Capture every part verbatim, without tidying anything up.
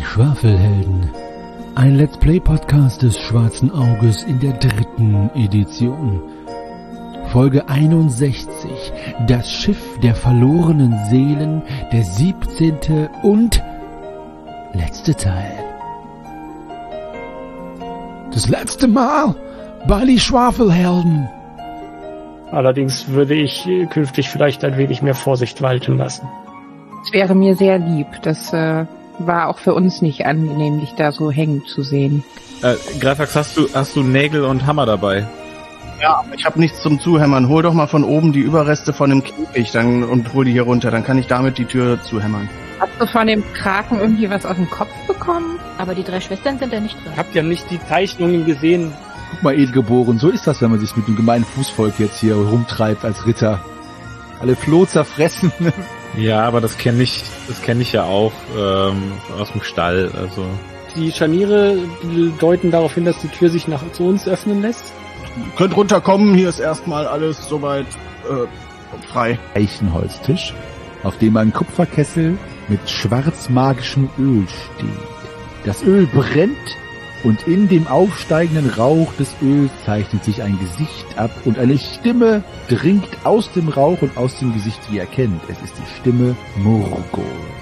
Schwafelhelden. Ein Let's Play Podcast des Schwarzen Auges in der dritten Edition. Folge einundsechzig. Das Schiff der verlorenen Seelen, der siebzehnte und letzte Teil. Das letzte Mal bei die Schwafelhelden. Allerdings würde ich künftig vielleicht ein wenig mehr Vorsicht walten lassen. Es wäre mir sehr lieb. Das äh, war auch für uns nicht angenehm, dich da so hängen zu sehen. Äh, Greifax, hast du, hast du Nägel und Hammer dabei? Ja, ich habe nichts zum Zuhämmern. Hol doch mal von oben die Überreste von dem Käfig dann und hol die hier runter. Dann kann ich damit die Tür zuhämmern. Hast du von dem Kraken irgendwie was aus dem Kopf bekommen? Aber die drei Schwestern sind da nicht drin. Habt ihr nicht die Zeichnungen gesehen? Guck mal, Edelgeboren, so ist das, wenn man sich mit dem gemeinen Fußvolk jetzt hier rumtreibt als Ritter. Alle Floh zerfressen. Ja, aber das kenne ich, das kenne ich ja auch ähm, aus dem Stall. Also Die Scharniere deuten darauf hin, dass die Tür sich nach zu uns öffnen lässt. Ihr könnt runterkommen, hier ist erstmal alles soweit äh, frei. Eichenholztisch, auf dem ein Kupferkessel mit schwarzmagischem Öl steht. Das Öl brennt und in dem aufsteigenden Rauch des Öls zeichnet sich ein Gesicht ab und eine Stimme dringt aus dem Rauch und aus dem Gesicht, wie ihr kennt. Es ist die Stimme Morgols.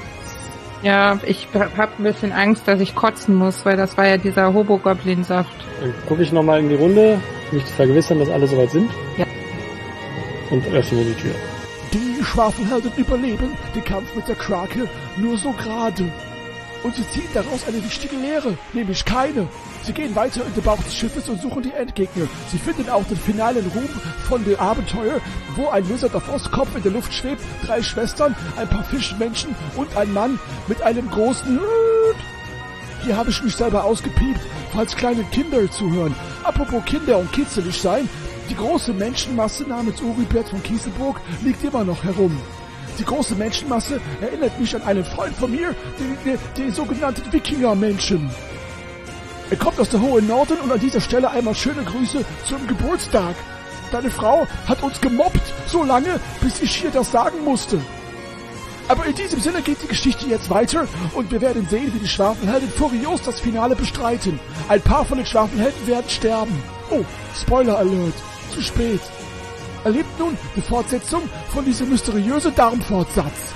Ja, ich hab ein bisschen Angst, dass ich kotzen muss, weil das war ja dieser Hobogoblin-Saft. Dann gucke ich nochmal in die Runde, um mich zu vergewissern, dass alle soweit sind. Ja. Und öffne die Tür. Die Schwafelhelden überleben den Kampf mit der Krake nur so gerade. Und sie ziehen daraus eine wichtige Lehre, nämlich keine. Sie gehen weiter in den Bauch des Schiffes und suchen die Endgegner. Sie finden auch den finalen Ruhm von dem Abenteuer, wo ein Wizard of Oz Kopf in der Luft schwebt, drei Schwestern, ein paar Fischmenschen und ein Mann mit einem großen Hut. Hier habe ich mich selber ausgepiept, falls kleine Kinder zuhören. Apropos Kinder und kitzelig sein, die große Menschenmasse namens Uribert von Kieselburg liegt immer noch herum. Die große Menschenmasse erinnert mich an einen Freund von mir, die, die, die sogenannten Wikinger-Menschen. Er kommt aus der hohen Norden und an dieser Stelle einmal schöne Grüße zum Geburtstag. Deine Frau hat uns gemobbt, so lange, bis ich hier das sagen musste. Aber in diesem Sinne geht die Geschichte jetzt weiter und wir werden sehen, wie die Schwafelhelden furios das Finale bestreiten. Ein paar von den Schwafelhelden werden sterben. Oh, Spoiler Alert, zu spät. Erlebt nun die Fortsetzung von diesem mysteriösen Darmfortsatz.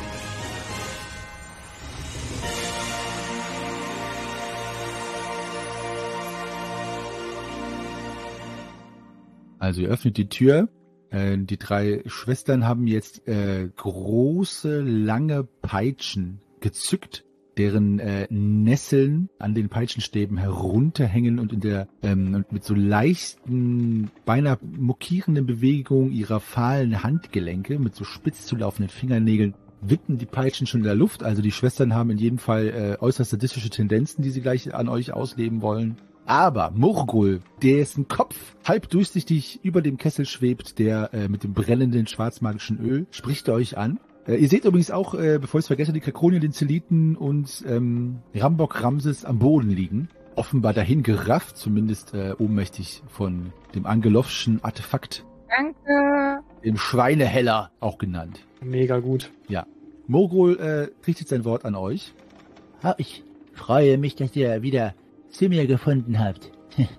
Also ihr öffnet die Tür. Äh, die drei Schwestern haben jetzt äh, große, lange Peitschen gezückt, deren äh, Nesseln an den Peitschenstäben herunterhängen und in der ähm, und mit so leichten, beinahe mokierenden Bewegungen ihrer fahlen Handgelenke, mit so spitz zulaufenden Fingernägeln, wippen die Peitschen schon in der Luft. Also die Schwestern haben in jedem Fall äh, äußerst sadistische Tendenzen, die sie gleich an euch ausleben wollen. Aber Morgul, dessen Kopf halb durchsichtig über dem Kessel schwebt, der äh, mit dem brennenden schwarzmagischen Öl, spricht euch an. Äh, ihr seht übrigens auch, äh, bevor ich es vergesse, die Kakronien, den Zeliten und ähm, Rambok Ramses am Boden liegen. Offenbar dahin gerafft, zumindest äh, ohnmächtig von dem Angelovschen Artefakt. Danke. Dem Schweineheller auch genannt. Mega gut. Ja. Morgul äh, richtet sein Wort an euch. Ah, ich freue mich, dass ihr wieder zu mir gefunden habt.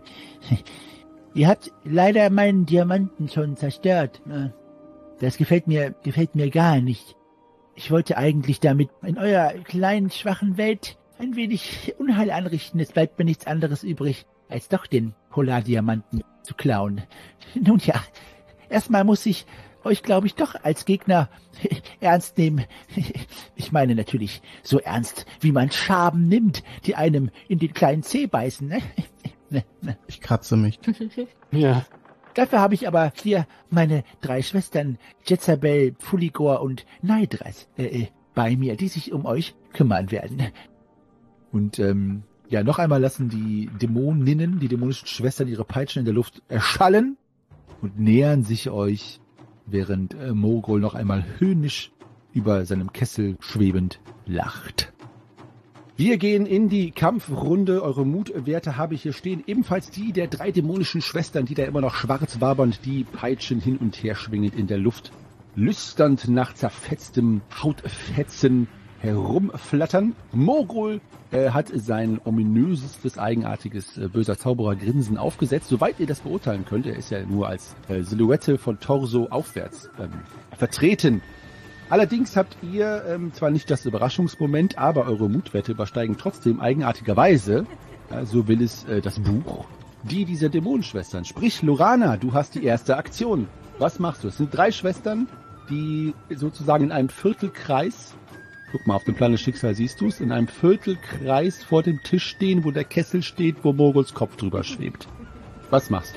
Ihr habt leider meinen Diamanten schon zerstört. Das gefällt mir, gefällt mir gar nicht. Ich wollte eigentlich damit in eurer kleinen, schwachen Welt ein wenig Unheil anrichten. Es bleibt mir nichts anderes übrig, als doch den Polardiamanten zu klauen. Nun ja, erstmal muss ich euch, glaube ich, doch als Gegner ernst nehmen. Ich meine natürlich so ernst, wie man Schaben nimmt, die einem in den kleinen Zeh beißen. Ne? Ich kratze mich. Ja. Dafür habe ich aber hier meine drei Schwestern Jezabel, Pfuligor und Neidras äh, bei mir, die sich um euch kümmern werden. Und ähm, ja, noch einmal lassen die Dämoninnen, die dämonischen Schwestern, ihre Peitschen in der Luft erschallen und nähern sich euch, während äh, Morgul noch einmal höhnisch über seinem Kessel schwebend lacht. Wir gehen in die Kampfrunde. Eure Mutwerte habe ich hier stehen. Ebenfalls die der drei dämonischen Schwestern, die da immer noch schwarz wabernd die Peitschen hin und her schwingend in der Luft, lüsternd nach zerfetztem Hautfetzen herumflattern. Mogul äh, hat sein ominösestes, eigenartiges, äh, böser Zauberer-Grinsen aufgesetzt, soweit ihr das beurteilen könnt. Er ist ja nur als äh, Silhouette von Torso aufwärts ähm, vertreten. Allerdings habt ihr ähm, zwar nicht das Überraschungsmoment, aber eure Mutwerte übersteigen trotzdem eigenartigerweise, ja, so will es äh, das Buch, die dieser Dämonenschwestern. Sprich, Lorana, du hast die erste Aktion. Was machst du? Es sind drei Schwestern, die sozusagen in einem Viertelkreis, guck mal, auf dem Plan des Schicksals siehst du es, in einem Viertelkreis vor dem Tisch stehen, wo der Kessel steht, wo Moguls Kopf drüber schwebt. Was machst du?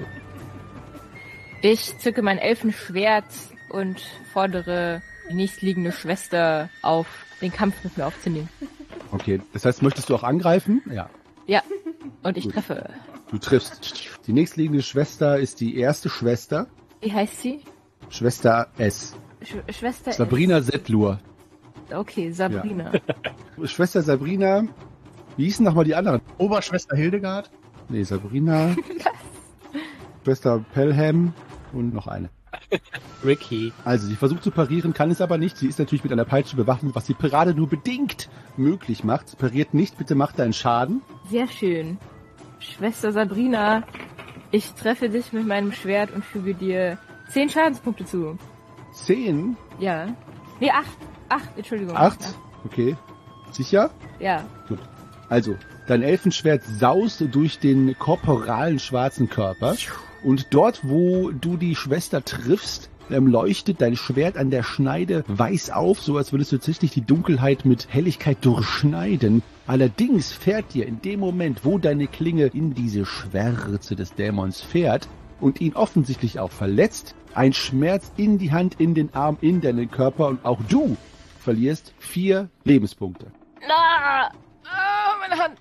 Ich zücke mein Elfenschwert und fordere die nächstliegende Schwester auf, den Kampf mit mir aufzunehmen. Okay, das heißt, möchtest du auch angreifen? Ja. Ja, und ich Gut. treffe. Du triffst. Die nächstliegende Schwester ist die erste Schwester. Wie heißt sie? Schwester S. Sch Schwester Sabrina Settlur. S. Okay, Sabrina. Ja. Schwester Sabrina. Wie hießen nochmal die anderen? Oberschwester Hildegard. Nee, Sabrina. Schwester Pelham und noch eine. Ricky. Also, sie versucht zu parieren, kann es aber nicht. Sie ist natürlich mit einer Peitsche bewaffnet, was die Parade nur bedingt möglich macht. Sie pariert nicht, bitte macht deinen Schaden. Sehr schön. Schwester Sabrina, ich treffe dich mit meinem Schwert und füge dir zehn Schadenspunkte zu. Zehn? Ja. Nee, acht. Acht, Entschuldigung. Acht? Ja. Okay. Sicher? Ja. Gut. Also, dein Elfenschwert saust durch den korporalen schwarzen Körper. Und dort, wo du die Schwester triffst, ähm, leuchtet dein Schwert an der Schneide weiß auf, so als würdest du tatsächlich die Dunkelheit mit Helligkeit durchschneiden. Allerdings fährt dir in dem Moment, wo deine Klinge in diese Schwärze des Dämons fährt und ihn offensichtlich auch verletzt, ein Schmerz in die Hand, in den Arm, in deinen Körper und auch du verlierst vier Lebenspunkte. Na! Ah, meine Hand!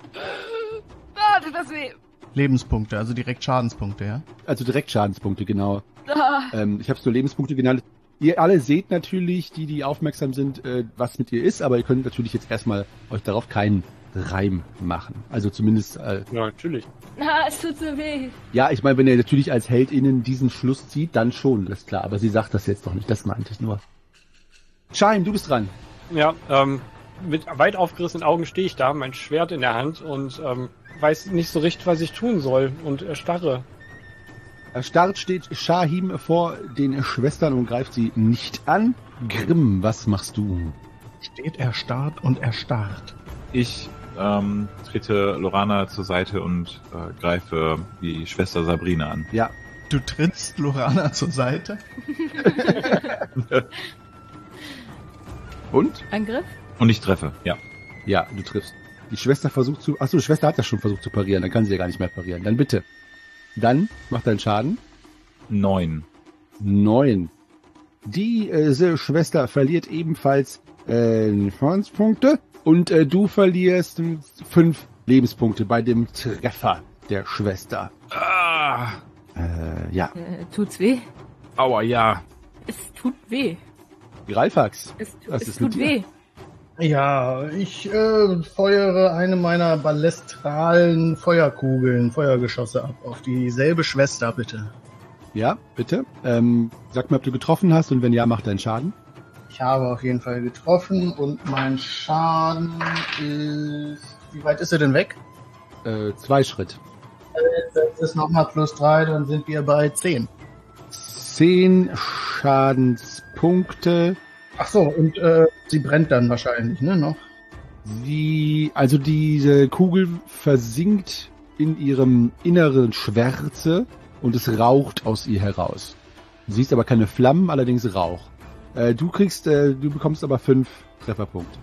Ah, tut das weh! Lebenspunkte, also direkt Schadenspunkte, ja? Also direkt Schadenspunkte, genau. Ah. Ähm, ich habe so Lebenspunkte genannt. Ihr alle seht natürlich, die, die aufmerksam sind, äh, was mit ihr ist, aber ihr könnt natürlich jetzt erstmal euch darauf keinen Reim machen. Also zumindest... Äh, Ja, natürlich. Ah, es tut so weh. ja, ich meine, wenn ihr natürlich als HeldInnen diesen Schluss zieht, dann schon, das ist klar. Aber sie sagt das jetzt noch nicht, das meinte ich nur. Scheim, du bist dran. Ja, ähm, mit weit aufgerissenen Augen stehe ich da, mein Schwert in der Hand und ähm, weiß nicht so recht, was ich tun soll und erstarre. Erstarrt steht Shahim vor den Schwestern und greift sie nicht an. Grimm, was machst du? Steht erstarrt und erstarrt. Ich ähm, trete Lorana zur Seite und äh, greife die Schwester Sabrina an. Ja. Du trittst Lorana zur Seite? Und? Angriff? Und ich treffe, ja. Ja, du triffst. Die Schwester versucht zu... Achso, die Schwester hat ja schon versucht zu parieren, dann kann sie ja gar nicht mehr parieren. Dann bitte. Dann mach deinen Schaden. Neun. Neun. Die äh, Schwester verliert ebenfalls äh, Schadenspunkte und äh, du verlierst äh, fünf Lebenspunkte bei dem Treffer der Schwester. Ah, Äh, ja. Äh, tut's weh? aua, ja. Es tut weh. Greifax. Es, tu Was es ist mit tut dir? weh. Ja, ich äh, feuere eine meiner ballestralen Feuerkugeln, Feuergeschosse ab. Auf dieselbe Schwester, bitte. Ja, bitte. Ähm, sag mir, ob du getroffen hast und wenn ja, mach deinen Schaden. Ich habe auf jeden Fall getroffen und mein Schaden ist... Wie weit ist er denn weg? Äh, zwei Schritt. Das ist nochmal plus drei, dann sind wir bei zehn. Zehn Schadenspunkte. Ach so, und äh, sie brennt dann wahrscheinlich, ne, noch? Sie, also diese Kugel versinkt in ihrem inneren Schwärze und es raucht aus ihr heraus. Du siehst aber keine Flammen, allerdings Rauch. Äh, du kriegst, äh, du bekommst aber fünf Trefferpunkte.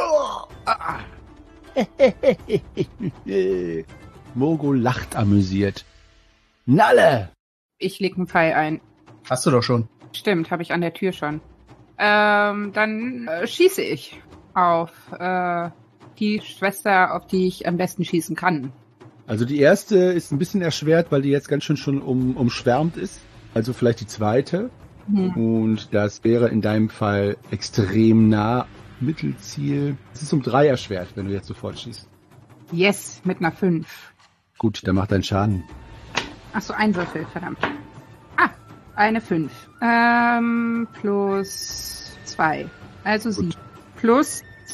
Mogo lacht amüsiert. Nalle! Ich leg einen Pfeil ein. Hast du doch schon. Stimmt, habe ich an der Tür schon. Ähm, dann äh, schieße ich auf äh, die Schwester, auf die ich am besten schießen kann. Also die erste ist ein bisschen erschwert, weil die jetzt ganz schön schon um, umschwärmt ist. Also vielleicht die zweite. Hm. Und das wäre in deinem Fall extrem nah. Mittelziel. Es ist um drei erschwert, wenn du jetzt sofort schießt. Yes, mit einer fünf. Gut, dann mach deinen Schaden. Ach so, ein Würfel, verdammt. Ah, eine fünf. Ähm, plus zwei. Also sieben. Plus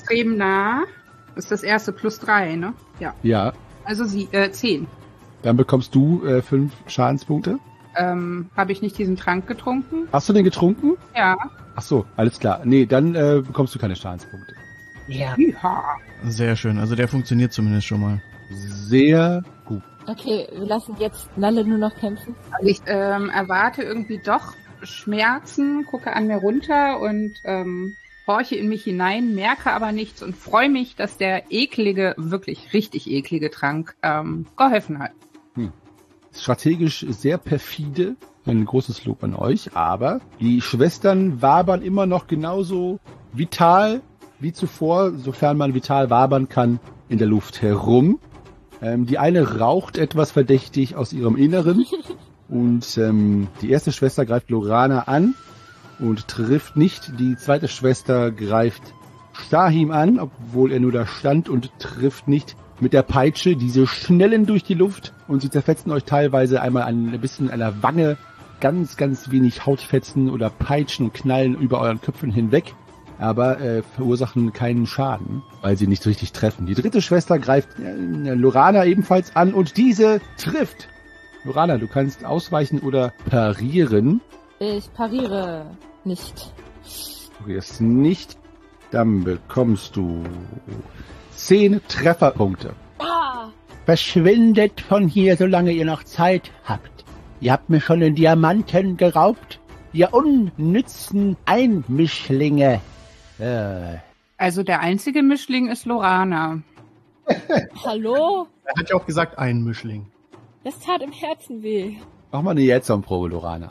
extrem nah. Das ist das erste plus drei, ne? Ja. Ja, Also sie, äh, zehn. dann bekommst du äh, fünf Schadenspunkte. Ähm, habe ich nicht diesen Trank getrunken? Hast du den getrunken? Ja. Ach so, alles klar. Nee, dann äh, bekommst du keine Schadenspunkte. Ja. Sehr schön. Also der funktioniert zumindest schon mal. Sehr gut. Okay, wir lassen jetzt Lalle nur noch kämpfen. Also ich ähm, erwarte irgendwie doch Schmerzen, gucke an mir runter und ähm, horche in mich hinein, merke aber nichts und freue mich, dass der eklige, wirklich richtig eklige Trank ähm, geholfen hat. Strategisch sehr perfide. Ein großes Lob an euch. Aber die Schwestern wabern immer noch genauso vital wie zuvor, sofern man vital wabern kann, in der Luft herum. Ähm, die eine raucht etwas verdächtig aus ihrem Inneren. Und ähm, die erste Schwester greift Lorana an und trifft nicht. Die zweite Schwester greift Shahim an, obwohl er nur da stand, und trifft nicht. Mit der Peitsche, diese schnellen durch die Luft und sie zerfetzen euch teilweise einmal ein bisschen an der Wange, ganz, ganz wenig Hautfetzen oder Peitschen und Knallen über euren Köpfen hinweg, aber äh, verursachen keinen Schaden, weil sie nicht richtig treffen. Die dritte Schwester greift äh, Lorana ebenfalls an und diese trifft. Lorana, du kannst ausweichen oder parieren. Ich pariere nicht. Du gehst nicht, dann bekommst du zehn Trefferpunkte. Ah! Verschwindet von hier, solange ihr noch Zeit habt. Ihr habt mir schon den Diamanten geraubt, ihr unnützen Einmischlinge. Äh. Also der einzige Mischling ist Lorana. Hallo? Er hat ja auch gesagt, ein Mischling. Das tat im Herzen weh. Mach mal eine Jetson-Probe, Lorana.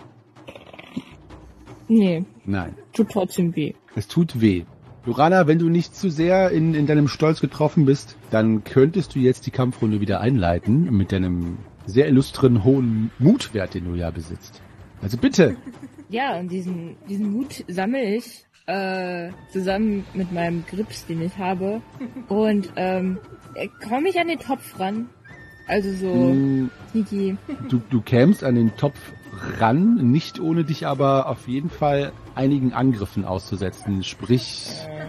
Nee, Nein, tut trotzdem weh. es tut weh. Lorana, wenn du nicht zu sehr in, in deinem Stolz getroffen bist, dann könntest du jetzt die Kampfrunde wieder einleiten mit deinem sehr illustren hohen Mutwert, den du ja besitzt. Also bitte. Ja, und diesen, diesen Mut sammle ich äh, zusammen mit meinem Grips, den ich habe. Und ähm, komme ich an den Topf ran. Also so Mm, sneaky. Du, du kämst an den Topf ran, nicht ohne dich aber auf jeden Fall einigen Angriffen auszusetzen. Sprich,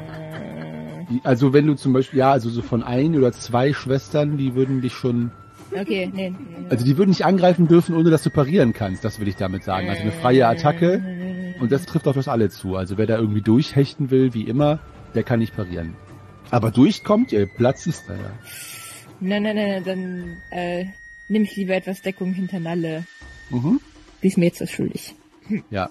die- also wenn du zum Beispiel, ja, also so von ein oder zwei Schwestern, die würden dich schon, Okay, nee. nee. also die würden nicht angreifen dürfen, ohne dass du parieren kannst, das will ich damit sagen. Also eine freie Attacke, und das trifft auf das alle zu. Also wer da irgendwie durchhechten will, wie immer, der kann nicht parieren. Aber durchkommt, ihr Platz ist da ja. Nein, nein, nein, dann äh, nehme ich lieber etwas Deckung hinter Nalle. Mhm. Die ist mir jetzt das schuldig. Ja.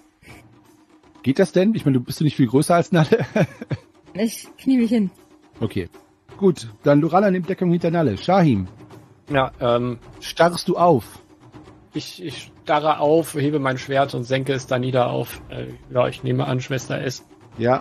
Geht das denn? Ich meine, du bist du nicht viel größer als Nalle? Ich knie mich hin. Okay. Gut, dann Lorana nimmt Deckung hinter Nalle. Shahim, Ja, ähm, starrst du auf? ich, ich starre auf, hebe mein Schwert und senke es da nieder auf. Äh, ja, ich nehme an, Schwester S. Ja.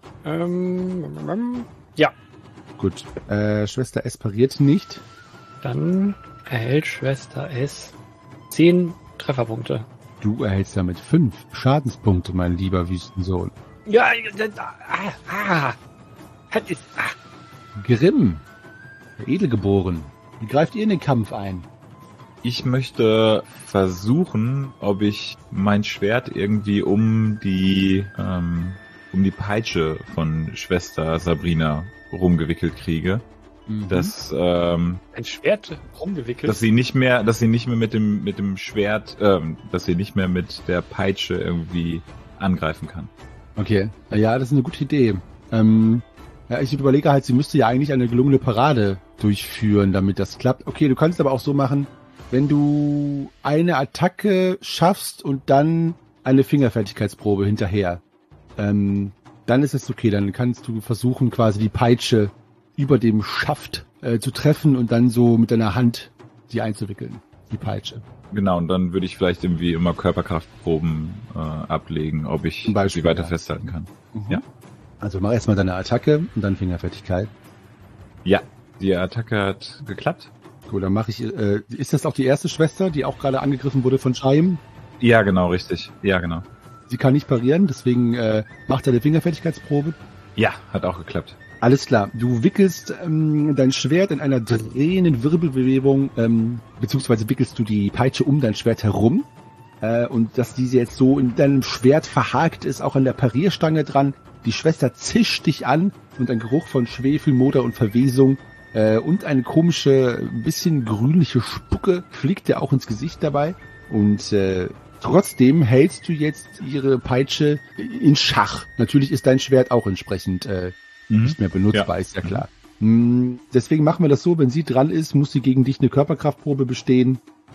Ähm, ähm, ja, Gut. Äh, Schwester S pariert nicht. dann erhält Schwester S zehn Trefferpunkte. Du erhältst damit fünf Schadenspunkte, mein lieber Wüstensohn. Ja, das, ah, ah, das ist, ah. Grimm, der Edelgeboren, wie greift ihr in den Kampf ein? Ich möchte versuchen, ob ich mein Schwert irgendwie um die ähm, um die Peitsche von Schwester Sabrina rumgewickelt kriege. Mhm. Dass ähm, Ein Schwert rumgewickelt. dass sie nicht mehr, dass sie nicht mehr mit dem mit dem Schwert, ähm, dass sie nicht mehr mit der Peitsche irgendwie angreifen kann. Okay, ja, das ist eine gute Idee. Ähm, ja, ich überlege halt, sie müsste ja eigentlich eine gelungene Parade durchführen, damit das klappt. Okay, du kannst aber auch so machen, wenn du eine Attacke schaffst und dann eine Fingerfertigkeitsprobe hinterher, ähm, dann ist es okay. Dann kannst du versuchen, quasi die Peitsche über dem Schaft äh, zu treffen und dann so mit deiner Hand die einzuwickeln, die Peitsche. Genau, und dann würde ich vielleicht irgendwie immer Körperkraftproben äh, ablegen, ob ich Zum Beispiel, sie weiter ja. festhalten kann. Mhm. Ja. Also mach erstmal deine Attacke und dann Fingerfertigkeit. Ja, die Attacke hat geklappt. Gut, dann mache ich, äh, ist das auch die erste Schwester, die auch gerade angegriffen wurde von Shaim? Ja, genau, richtig. Ja, genau. Sie kann nicht parieren, deswegen äh, macht er eine Fingerfertigkeitsprobe. Ja, hat auch geklappt. Alles klar, du wickelst ähm, dein Schwert in einer drehenden Wirbelbewegung, ähm, beziehungsweise wickelst du die Peitsche um dein Schwert herum. Äh, und dass diese jetzt so in deinem Schwert verhakt ist, auch an der Parierstange dran, Die Schwester zischt dich an und ein Geruch von Schwefel, Moder und Verwesung äh, und eine komische, ein bisschen grünliche Spucke fliegt dir auch ins Gesicht dabei. Und äh, trotzdem hältst du jetzt ihre Peitsche in Schach. Natürlich ist dein Schwert auch entsprechend äh, mhm. nicht mehr benutzbar, ja. Ist ja klar. Mhm. Deswegen machen wir das so, wenn sie dran ist, muss sie gegen dich eine Körperkraftprobe bestehen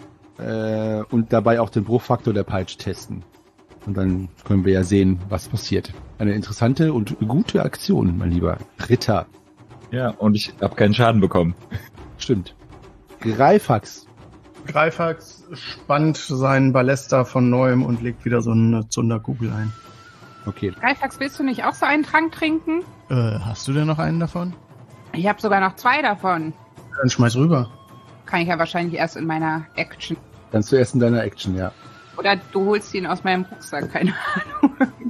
äh, und dabei auch den Bruchfaktor der Peitsche testen. Und dann können wir ja sehen, was passiert. Eine interessante und gute Aktion, mein lieber Ritter. Ja, und ich habe keinen Schaden bekommen. Stimmt. Greifax. Greifax spannt seinen Ballester von neuem und legt wieder so eine Zunderkugel ein. Okay. Greifax, willst du nicht auch so einen Trank trinken? Äh, hast du denn noch einen davon? Ich habe sogar noch zwei davon. Dann schmeiß rüber. Kann ich ja wahrscheinlich erst in meiner Action. Kannst du erst in deiner Action, ja. Oder du holst ihn aus meinem Rucksack, keine Ahnung.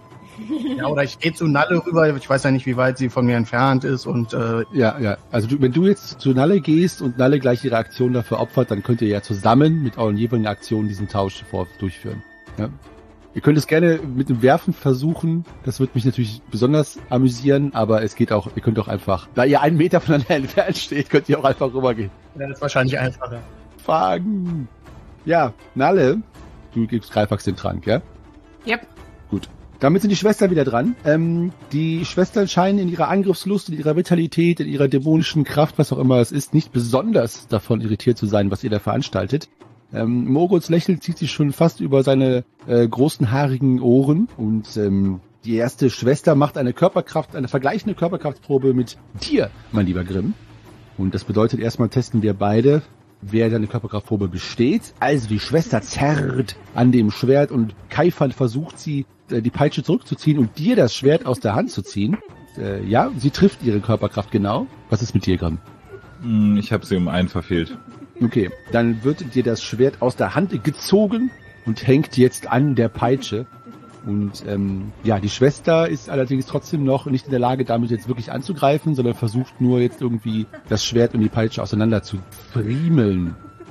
Ja, oder ich gehe zu Nalle rüber, ich weiß ja nicht, wie weit sie von mir entfernt ist und äh, ja, ja. Also du, wenn du jetzt zu Nalle gehst und Nalle gleich ihre Aktion dafür opfert, dann könnt ihr ja zusammen mit euren jeweiligen Aktionen diesen Tausch vor durchführen. Ja. Ihr könnt es gerne mit dem Werfen versuchen, das wird mich natürlich besonders amüsieren, aber es geht auch, ihr könnt auch einfach, da ihr einen Meter voneinander entfernt steht, könnt ihr auch einfach rübergehen. Ja, das ist wahrscheinlich einfacher. Fangen! Ja, Nalle, du gibst Greifax den Trank, ja? Yep. Gut. Damit sind die Schwestern wieder dran. Ähm, die Schwestern scheinen in ihrer Angriffslust, in ihrer Vitalität, in ihrer dämonischen Kraft, was auch immer es ist, nicht besonders davon irritiert zu sein, was ihr da veranstaltet. Ähm, Moruts Lächeln zieht sich schon fast über seine äh, großen haarigen Ohren und ähm, die erste Schwester macht eine Körperkraft, eine vergleichende Körperkraftprobe mit dir, mein lieber Grimm. Und das bedeutet, erstmal testen wir beide, wer deine Körperkraftprobe besteht. Also die Schwester zerrt an dem Schwert und Kaifan versucht sie, die Peitsche zurückzuziehen und dir das Schwert aus der Hand zu ziehen. Äh, ja, sie trifft ihre Körperkraft genau. Was ist mit dir, Grimm? Ich habe sie um einen verfehlt. Okay, dann wird dir das Schwert aus der Hand gezogen und hängt jetzt an der Peitsche. Und ähm, ja, die Schwester ist allerdings trotzdem noch nicht in der Lage, damit jetzt wirklich anzugreifen, sondern versucht nur jetzt irgendwie das Schwert und die Peitsche auseinander zu friemeln.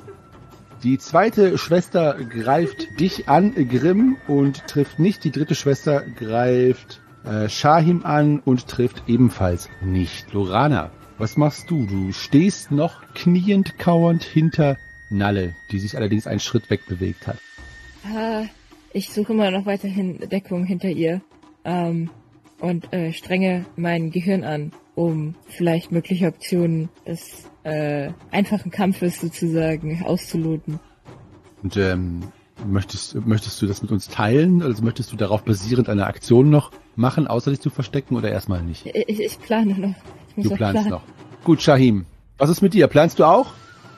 Die zweite Schwester greift dich an, Grimm, und trifft nicht. Die dritte Schwester greift äh, Shahim an und trifft ebenfalls nicht. Lorana, was machst du? Du stehst noch kniend kauernd hinter Nalle, die sich allerdings einen Schritt wegbewegt hat. Ah, ich suche immer noch weiterhin Deckung hinter ihr ähm, und äh, strenge mein Gehirn an, um vielleicht mögliche Optionen des äh, einfachen Kampfes sozusagen auszuloten. Und ähm, möchtest, möchtest du das mit uns teilen? Also möchtest du darauf basierend eine Aktion noch machen, außer dich zu verstecken oder erstmal nicht? Ich, ich plane noch. Ich muss du noch planst planen. noch. Gut, Shahim, was ist mit dir? Planst du auch?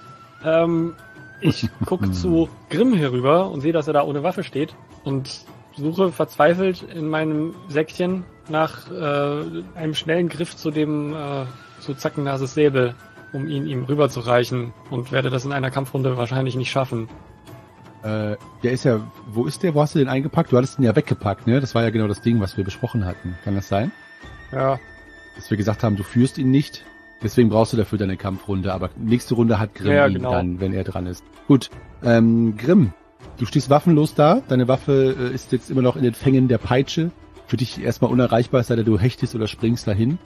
Ähm, ich gucke zu Grimm herüber und sehe, dass er da ohne Waffe steht und suche verzweifelt in meinem Säckchen nach äh, einem schnellen Griff zu dem äh, zu Zackennases Säbel, um ihn ihm rüberzureichen, und werde das in einer Kampfrunde wahrscheinlich nicht schaffen. Äh, der ist ja, wo ist der? Wo hast du den eingepackt? Du hattest ihn ja weggepackt, ne? Das war ja genau das Ding, was wir besprochen hatten. Kann das sein? Ja. Dass wir gesagt haben, du führst ihn nicht, deswegen brauchst du dafür deine Kampfrunde, aber nächste Runde hat Grimm ja, ihn genau. dann, wenn er dran ist. Gut, ähm, Grimm, du stehst waffenlos da, deine Waffe äh, ist jetzt immer noch in den Fängen der Peitsche, für dich erstmal unerreichbar, es sei denn, du hechtest oder springst dahin.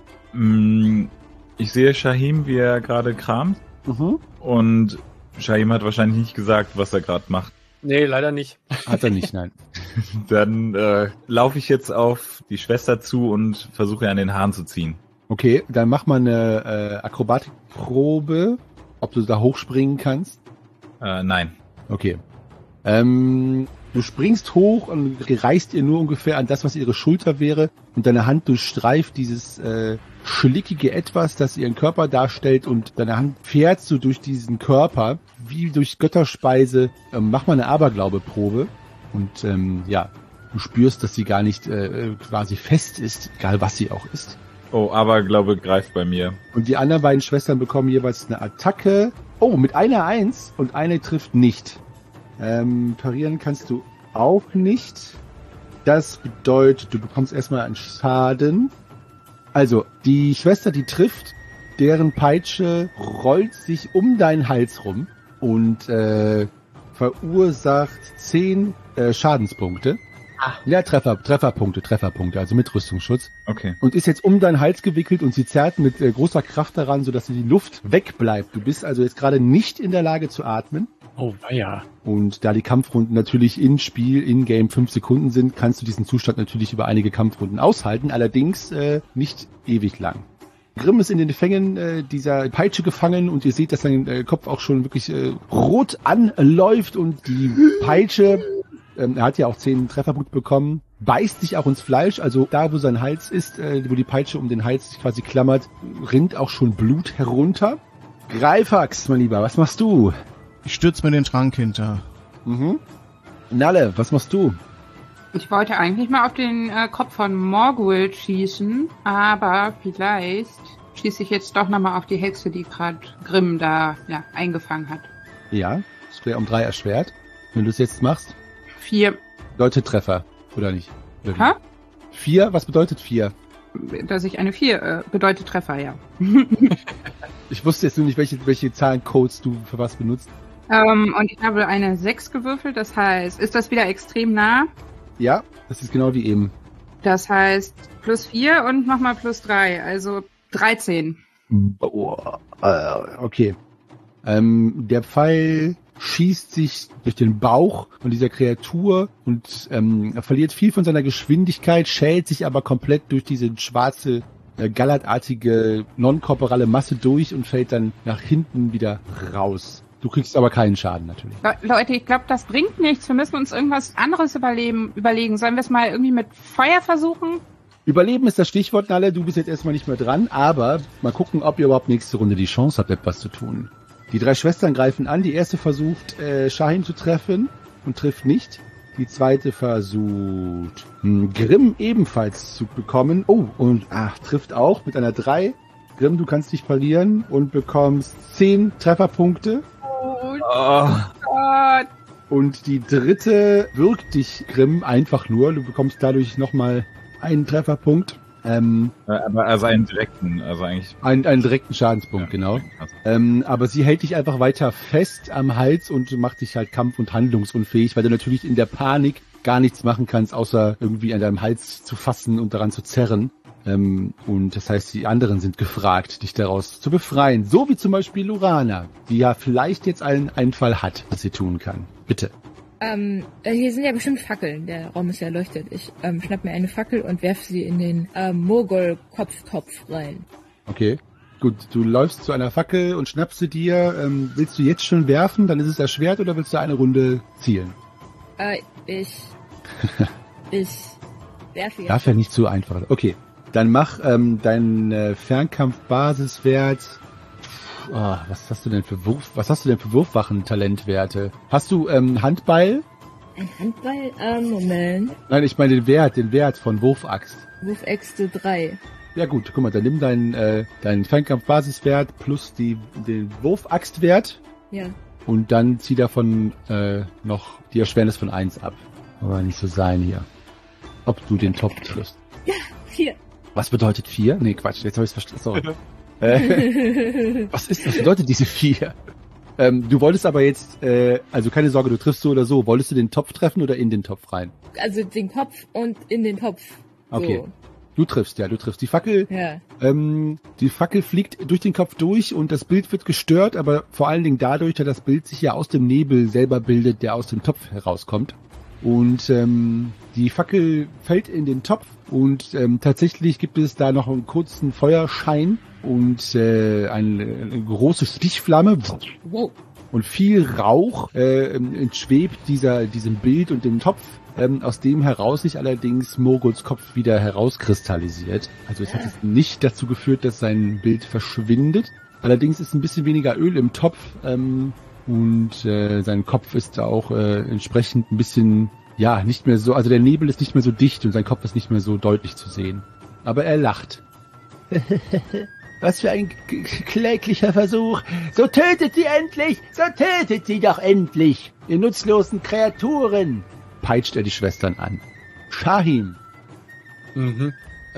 Ich sehe Shahim, wie er gerade kramt, Mhm. und Shahim hat wahrscheinlich nicht gesagt, was er gerade macht. Nee, leider nicht. Hat er nicht, nein. Dann äh, laufe ich jetzt auf die Schwester zu und versuche an den Haaren zu ziehen. Okay, dann mach mal eine äh, Akrobatikprobe, ob du da hochspringen kannst. Äh, nein. Okay. Ähm, du springst hoch und reißt ihr nur ungefähr an das, was ihre Schulter wäre, und deine Hand durchstreift dieses äh, schlickige Etwas, das ihren Körper darstellt, und deine Hand fährt so durch diesen Körper, wie durch Götterspeise. Ähm, mach mal eine Aberglaube-Probe und ähm, ja, du spürst, dass sie gar nicht äh, quasi fest ist, egal was sie auch ist. Oh, aber glaube greift bei mir. Und die anderen beiden Schwestern bekommen jeweils eine Attacke. Oh, mit einer Eins und eine trifft nicht. Ähm, parieren kannst du auch nicht. Das bedeutet, du bekommst erstmal einen Schaden. Also, die Schwester, die trifft, deren Peitsche rollt sich um deinen Hals rum und äh, verursacht zehn äh, Schadenspunkte. Ja, Treffer, Trefferpunkte, Trefferpunkte, also mit Rüstungsschutz. Okay. Und ist jetzt um deinen Hals gewickelt und sie zerrt mit äh, großer Kraft daran, sodass die Luft wegbleibt. Du bist also jetzt gerade nicht in der Lage zu atmen. Oh, ja. Und da die Kampfrunden natürlich in Spiel, in Game fünf Sekunden sind, kannst du diesen Zustand natürlich über einige Kampfrunden aushalten, allerdings äh, nicht ewig lang. Grimm ist in den Fängen äh, dieser Peitsche gefangen und ihr seht, dass sein äh, Kopf auch schon wirklich äh, rot anläuft und die Peitsche, ähm, er hat ja auch zehn Trefferpunkte bekommen, beißt sich auch ins Fleisch, also da, wo sein Hals ist, äh, wo die Peitsche um den Hals sich quasi klammert, rinnt auch schon Blut herunter. Greifax, mein Lieber, was machst du? Ich stürze mir den Schrank hinter. Mhm. Nalle, was machst du? Ich wollte eigentlich mal auf den äh, Kopf von Morgul schießen, aber vielleicht schieße ich jetzt doch nochmal auf die Hexe, die gerade Grimm da ja, eingefangen hat. Ja, es wäre um drei erschwert. Wenn du es jetzt machst. Vier. Bedeutet Treffer, oder nicht? Oder Hä? Vier? Was bedeutet vier? Dass ich eine vier äh, bedeutet Treffer, ja. Ich wusste jetzt nur nicht, welche, welche Zahlencodes du für was benutzt. Ähm, und ich habe eine sechs gewürfelt, das heißt, ist das wieder extrem nah? Ja, das ist genau wie eben. Das heißt plus vier und nochmal plus drei, also dreizehn. Oh, äh, okay. Ähm, der Pfeil schießt sich durch den Bauch von dieser Kreatur und ähm, er verliert viel von seiner Geschwindigkeit, schält sich aber komplett durch diese schwarze, äh, gallertartige, non-korporale Masse durch und fällt dann nach hinten wieder raus. Du kriegst aber keinen Schaden natürlich. Le Leute, ich glaube, das bringt nichts. Wir müssen uns irgendwas anderes überleben, überlegen. Sollen wir es mal irgendwie mit Feuer versuchen? Überleben ist das Stichwort, Nalle. Du bist jetzt erstmal nicht mehr dran, aber mal gucken, ob ihr überhaupt nächste Runde die Chance habt, etwas zu tun. Die drei Schwestern greifen an. Die erste versucht, äh, Shahin zu treffen und trifft nicht. Die zweite versucht, hm, Grimm ebenfalls zu bekommen. Oh, und ach, trifft auch mit einer drei. Grimm, du kannst dich verlieren und bekommst zehn Trefferpunkte. Oh Gott. Und die dritte wirkt dich, Grimm, einfach nur. Du bekommst dadurch nochmal einen Trefferpunkt. Ähm, aber also einen direkten, also eigentlich. Einen, einen direkten Schadenspunkt, ja, genau. Ähm, aber sie hält dich einfach weiter fest am Hals und macht dich halt kampf- und handlungsunfähig, weil du natürlich in der Panik gar nichts machen kannst, außer irgendwie an deinem Hals zu fassen und daran zu zerren. Ähm, und das heißt, die anderen sind gefragt, dich daraus zu befreien. So wie zum Beispiel Lorana, die ja vielleicht jetzt einen Einfall hat, was sie tun kann. Bitte. Ähm, hier sind ja bestimmt Fackeln. Der Raum ist ja erleuchtet. Ich ähm, schnapp mir eine Fackel und werfe sie in den ähm, Mogol-Kopftopf rein. Okay. Gut, du läufst zu einer Fackel und schnappst sie dir. Ähm, willst du jetzt schon werfen, dann ist es erschwert, oder willst du eine Runde zielen? Äh, ich... ich werfe jetzt. Darf ja nicht zu einfach. Okay. Dann mach ähm, deinen äh, Fernkampf-Basiswert. Oh, was hast du denn für Wurf, was hast du denn für Wurfwachen-Talentwerte? Hast du ähm, Handball? Ein Handball? Ähm, Moment. Nein, ich meine den Wert, den Wert von Wurfaxt. Wurfäxte drei. Ja gut, guck mal, dann nimm deinen äh, deinen Fernkampf-Basiswert plus die den Wurfaxtwert. Ja. Und dann zieh davon äh, noch die Erschwernis von eins ab. Aber nicht so sein hier. Ob du den Top triffst. Ja, vier. Was bedeutet vier? Nee, Quatsch, jetzt habe ich es verstanden. Sorry. äh, was ist das? Bedeutet diese vier? Ähm, du wolltest aber jetzt, äh, also keine Sorge, du triffst so oder so. Wolltest du den Topf treffen oder in den Topf rein? Also den Kopf und in den Topf. So. Okay. Du triffst, ja, du triffst die Fackel. Ja. Ähm, die Fackel fliegt durch den Kopf durch und das Bild wird gestört, aber vor allen Dingen dadurch, dass das Bild sich ja aus dem Nebel selber bildet, der aus dem Topf herauskommt. Und ähm, die Fackel fällt in den Topf und ähm, tatsächlich gibt es da noch einen kurzen Feuerschein und äh, eine, eine große Stichflamme. Wow. Und viel Rauch äh, entschwebt dieser diesem Bild und dem Topf, ähm, aus dem heraus sich allerdings Morguls Kopf wieder herauskristallisiert. Also es hat jetzt nicht dazu geführt, dass sein Bild verschwindet. Allerdings ist ein bisschen weniger Öl im Topf ähm, und äh, sein Kopf ist auch äh, entsprechend ein bisschen, ja, nicht mehr so, also der Nebel ist nicht mehr so dicht und sein Kopf ist nicht mehr so deutlich zu sehen. Aber er lacht. Was für ein kläglicher Versuch. So tötet sie endlich! So tötet sie doch endlich! Ihr nutzlosen Kreaturen! Peitscht er die Schwestern an. Shahin. Mhm.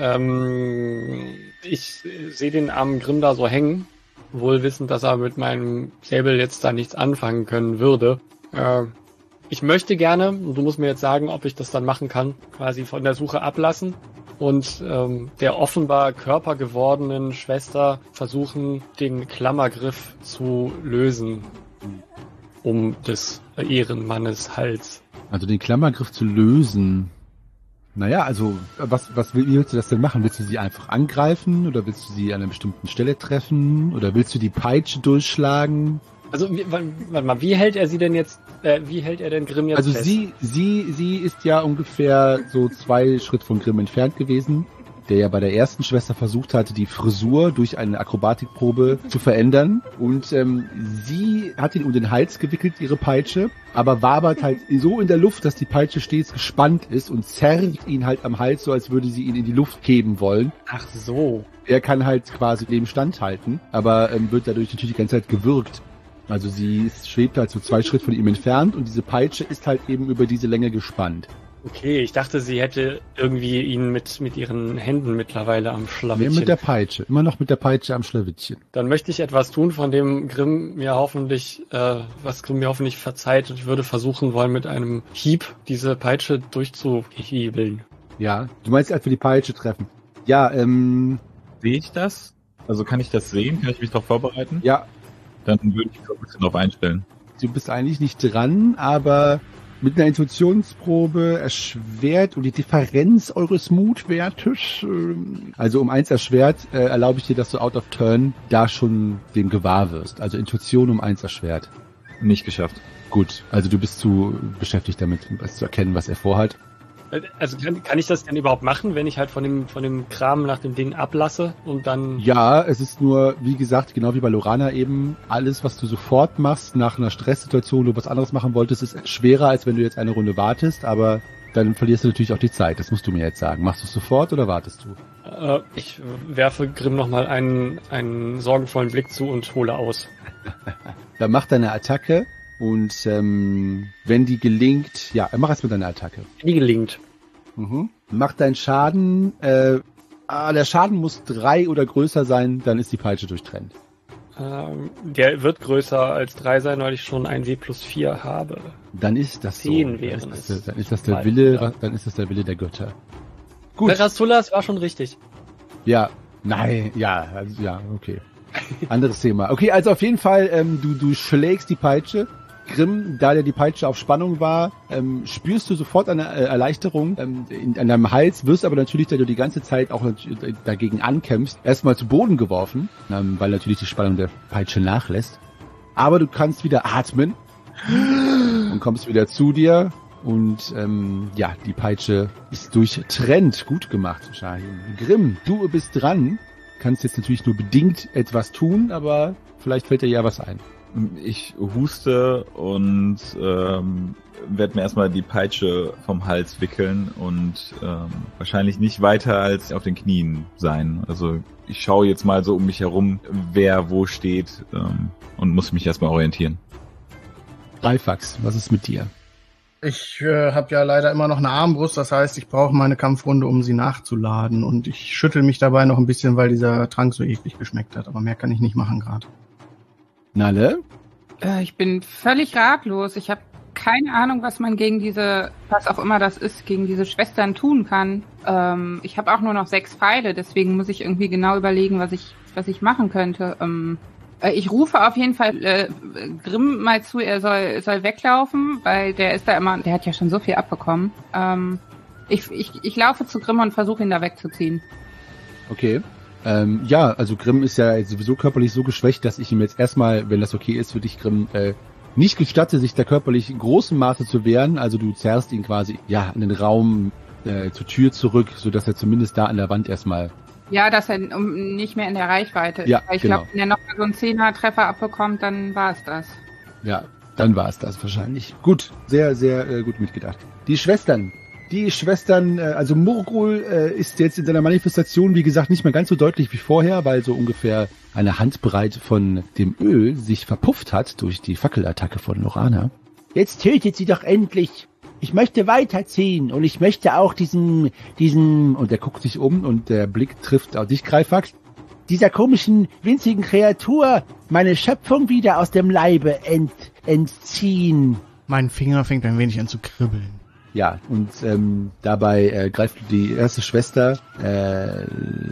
Ähm, ich sehe den armen Grimm da so hängen, wohl wissend, dass er mit meinem Säbel jetzt da nichts anfangen können würde. Äh, ich möchte gerne, und du musst mir jetzt sagen, ob ich das dann machen kann, quasi von der Suche ablassen und ähm, der offenbar körpergewordenen Schwester versuchen, den Klammergriff zu lösen um des Ehrenmannes Hals. Also den Klammergriff zu lösen. Naja, also was, was wie willst du das denn machen? Willst du sie einfach angreifen oder willst du sie an einer bestimmten Stelle treffen oder willst du die Peitsche durchschlagen? Also wie, warte mal, wie hält er sie denn jetzt, äh, wie hält er denn Grimm jetzt also fest? Also sie, sie, sie ist ja ungefähr so zwei Schritt von Grimm entfernt gewesen, der ja bei der ersten Schwester versucht hatte, die Frisur durch eine Akrobatikprobe zu verändern. Und ähm, sie hat ihn um den Hals gewickelt, ihre Peitsche, aber wabert halt so in der Luft, dass die Peitsche stets gespannt ist und zerrt ihn halt am Hals, so als würde sie ihn in die Luft heben wollen. Ach so. Er kann halt quasi dem standhalten, aber ähm, wird dadurch natürlich die ganze Zeit gewürgt. Also sie schwebt halt so zwei Schritt von ihm entfernt und diese Peitsche ist halt eben über diese Länge gespannt. Okay, ich dachte, sie hätte irgendwie ihn mit mit ihren Händen mittlerweile am Schlawittchen. Nee, mit der Peitsche. Immer noch mit der Peitsche am Schlawittchen. Dann möchte ich etwas tun, von dem Grimm mir hoffentlich, äh, was Grimm mir hoffentlich verzeiht. Und ich würde versuchen wollen, mit einem Hieb diese Peitsche durchzuhiebeln. Ja, du meinst einfach die Peitsche treffen. Ja, ähm... Sehe ich das? Also kann ich das sehen? Kann ich mich darauf vorbereiten? Ja. Dann würde ich mich ein bisschen darauf einstellen. Du bist eigentlich nicht dran, aber mit einer Intuitionsprobe erschwert und die Differenz eures Mutwertes, äh, also um eins erschwert, äh, erlaube ich dir, dass du out of turn da schon dem gewahr wirst. Also Intuition um eins erschwert. Nicht geschafft. Gut, also du bist zu beschäftigt damit, was zu erkennen, was er vorhat. Also kann, kann ich das denn überhaupt machen, wenn ich halt von dem von dem Kram nach dem Ding ablasse und dann... Ja, es ist nur, wie gesagt, genau wie bei Lorana eben, alles, was du sofort machst nach einer Stresssituation, wo du was anderes machen wolltest, ist schwerer, als wenn du jetzt eine Runde wartest, aber dann verlierst du natürlich auch die Zeit. Das musst du mir jetzt sagen. Machst du es sofort oder wartest du? Äh, ich werfe Grimm nochmal einen, einen sorgenvollen Blick zu und hole aus. Dann mach deine Attacke. Und ähm, wenn die gelingt, ja, mach es mit deiner Attacke. Die gelingt. Mhm. Mach deinen Schaden, äh, ah, der Schaden muss drei oder größer sein, dann ist die Peitsche durchtrennt. Ähm, der wird größer als drei sein, weil ich schon ein W plus vier habe. Dann ist das Zehn so. wären dann ist es. das, dann ist das der Wille, ja. Dann ist das der Wille der Götter. Gut. Verastullas war schon richtig. Ja, nein, ja, also, ja, okay. Anderes Thema. Okay, also auf jeden Fall, ähm, du, du schlägst die Peitsche. Grimm, da der die Peitsche auf Spannung war, ähm, spürst du sofort eine äh, Erleichterung ähm, in, in deinem Hals, wirst aber natürlich, da du die ganze Zeit auch dagegen ankämpfst, erstmal zu Boden geworfen, ähm, weil natürlich die Spannung der Peitsche nachlässt. Aber du kannst wieder atmen und kommst wieder zu dir und ähm, ja, die Peitsche ist durchtrennt. Gut gemacht, Shahin. Grimm, du bist dran. Kannst jetzt natürlich nur bedingt etwas tun, aber vielleicht fällt dir ja was ein. Ich huste und ähm, werde mir erstmal die Peitsche vom Hals wickeln und ähm, wahrscheinlich nicht weiter als auf den Knien sein. Also ich schaue jetzt mal so um mich herum, wer wo steht ähm, und muss mich erstmal orientieren. Greifax, was ist mit dir? Ich äh, habe ja leider immer noch eine Armbrust, das heißt, ich brauche meine Kampfrunde, um sie nachzuladen. Und ich schüttel mich dabei noch ein bisschen, weil dieser Trank so eklig geschmeckt hat. Aber mehr kann ich nicht machen gerade. Nalle? Äh, ich bin völlig ratlos. Ich habe keine Ahnung, was man gegen diese, was auch immer das ist, gegen diese Schwestern tun kann. Ähm, ich habe auch nur noch sechs Pfeile, deswegen muss ich irgendwie genau überlegen, was ich, was ich machen könnte. Ähm, äh, ich rufe auf jeden Fall äh, Grimm mal zu, er soll, soll weglaufen, weil der ist da immer, der hat ja schon so viel abbekommen. Ähm, ich, ich, ich laufe zu Grimm und versuche ihn da wegzuziehen. Okay. Ähm, ja, also Grimm ist ja sowieso körperlich so geschwächt, dass ich ihm jetzt erstmal, wenn das okay ist für dich, Grimm, äh, nicht gestatte, sich da körperlich in großem Maße zu wehren. Also du zerrst ihn quasi ja in den Raum äh, zur Tür zurück, sodass er zumindest da an der Wand erstmal... Ja, dass er um, nicht mehr in der Reichweite ist. Ja, Weil ich genau. glaube, wenn er noch mal so einen Zehner-Treffer abbekommt, dann war es das. Ja, dann war es das wahrscheinlich. Gut, sehr, sehr äh, gut mitgedacht. Die Schwestern. Die Schwestern, äh, also Murgul äh, ist jetzt in seiner Manifestation, wie gesagt, nicht mehr ganz so deutlich wie vorher, weil so ungefähr eine Handbreit von dem Öl sich verpufft hat durch die Fackelattacke von Lorana. Jetzt tötet sie doch endlich. Ich möchte weiterziehen und ich möchte auch diesen, diesen, und er guckt sich um und der Blick trifft auf dich, Greifax, dieser komischen, winzigen Kreatur meine Schöpfung wieder aus dem Leibe ent, entziehen. Mein Finger fängt ein wenig an zu kribbeln. Ja, und ähm, dabei äh, greift die erste Schwester, äh,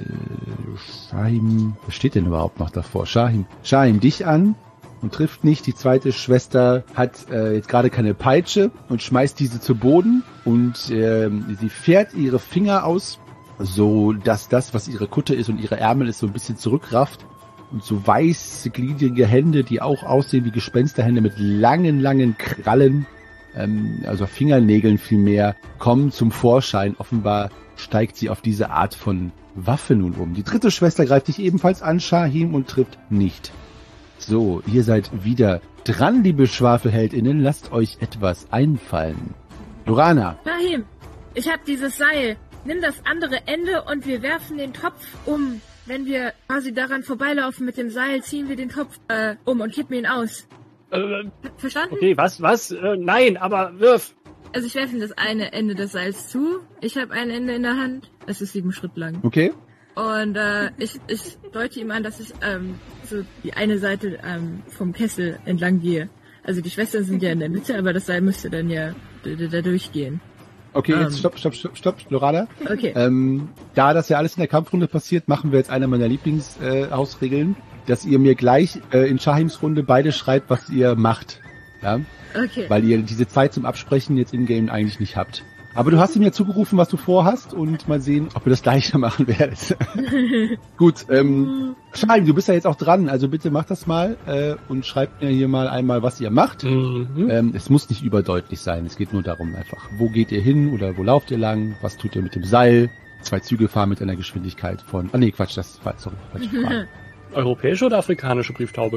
Shahim, was steht denn überhaupt noch davor? Shahim, Shahim dich an und trifft nicht. Die zweite Schwester hat äh, jetzt gerade keine Peitsche und schmeißt diese zu Boden und äh, sie fährt ihre Finger aus, so dass das, was ihre Kutte ist und ihre Ärmel ist, so ein bisschen zurückrafft. Und so weiße, gliedrige Hände, die auch aussehen wie Gespensterhände mit langen, langen Krallen, ähm, also Fingernägeln vielmehr, kommen zum Vorschein. Offenbar steigt sie auf diese Art von Waffe nun um. Die dritte Schwester greift dich ebenfalls an, Shahim, und trifft nicht. So, ihr seid wieder dran, liebe Schwafelheldinnen. Lasst euch etwas einfallen. Lorana. Shahim, ich hab dieses Seil. Nimm das andere Ende und wir werfen den Topf um. Wenn wir quasi daran vorbeilaufen mit dem Seil, ziehen wir den Topf äh, um und kippen ihn aus. Äh, Verstanden? Okay, was, was? Äh, nein, aber wirf. Also ich werfe ihm das eine Ende des Seils zu. Ich habe ein Ende in der Hand. Es ist sieben Schritt lang. Okay. Und äh, ich, ich deute ihm an, dass ich ähm, so die eine Seite ähm, vom Kessel entlang gehe. Also die Schwestern sind ja in der Mitte, aber das Seil müsste dann ja da, da durchgehen. Okay, jetzt Um. stopp, stopp, stopp, stopp, Lorana. Okay. Ähm, da das ja alles in der Kampfrunde passiert, machen wir jetzt eine meiner Lieblingshausregeln, äh, dass ihr mir gleich äh, in Shahims Runde beide schreibt, was ihr macht. Ja? Okay. Weil ihr diese Zeit zum Absprechen jetzt in-game eigentlich nicht habt. Aber du hast ihm ja zugerufen, was du vorhast, und mal sehen, ob ihr das Gleiche machen werdet. Gut, ähm, Shahim, du bist ja jetzt auch dran, also bitte mach das mal äh, und schreibt mir hier mal einmal, was ihr macht. Mhm. Ähm, es muss nicht überdeutlich sein, es geht nur darum einfach, wo geht ihr hin oder wo lauft ihr lang, was tut ihr mit dem Seil, zwei Züge fahren mit einer Geschwindigkeit von, ah nee, Quatsch, das war, sorry, falsche Frage. Europäische oder afrikanische Brieftaube?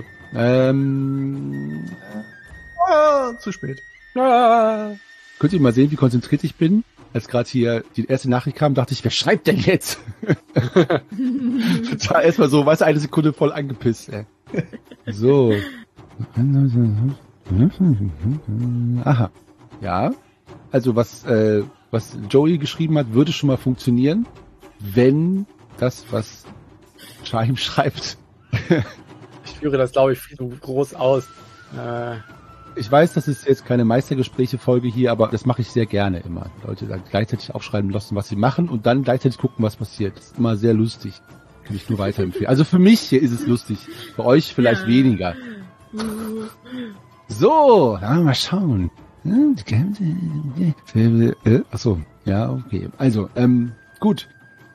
ähm, Ah, zu spät. Ah. Könnt ihr mal sehen, wie konzentriert ich bin? Als gerade hier die erste Nachricht kam, dachte ich, wer schreibt denn jetzt? Total erstmal so, weißt du, eine Sekunde voll angepisst. Ey. So. Aha. Ja. Also was, äh, was Joey geschrieben hat, würde schon mal funktionieren, wenn das, was Shahim schreibt. Ich führe das, glaube ich, viel zu groß aus. Äh, Ich weiß, das ist jetzt keine Meistergespräche-Folge hier, aber das mache ich sehr gerne immer. Leute dann gleichzeitig aufschreiben lassen, was sie machen und dann gleichzeitig gucken, was passiert. Das ist immer sehr lustig. Kann ich nur weiterempfehlen. Also für mich hier ist es lustig. Für euch vielleicht ja. weniger. So, dann mal schauen. Achso, ja, okay. Also, ähm, gut.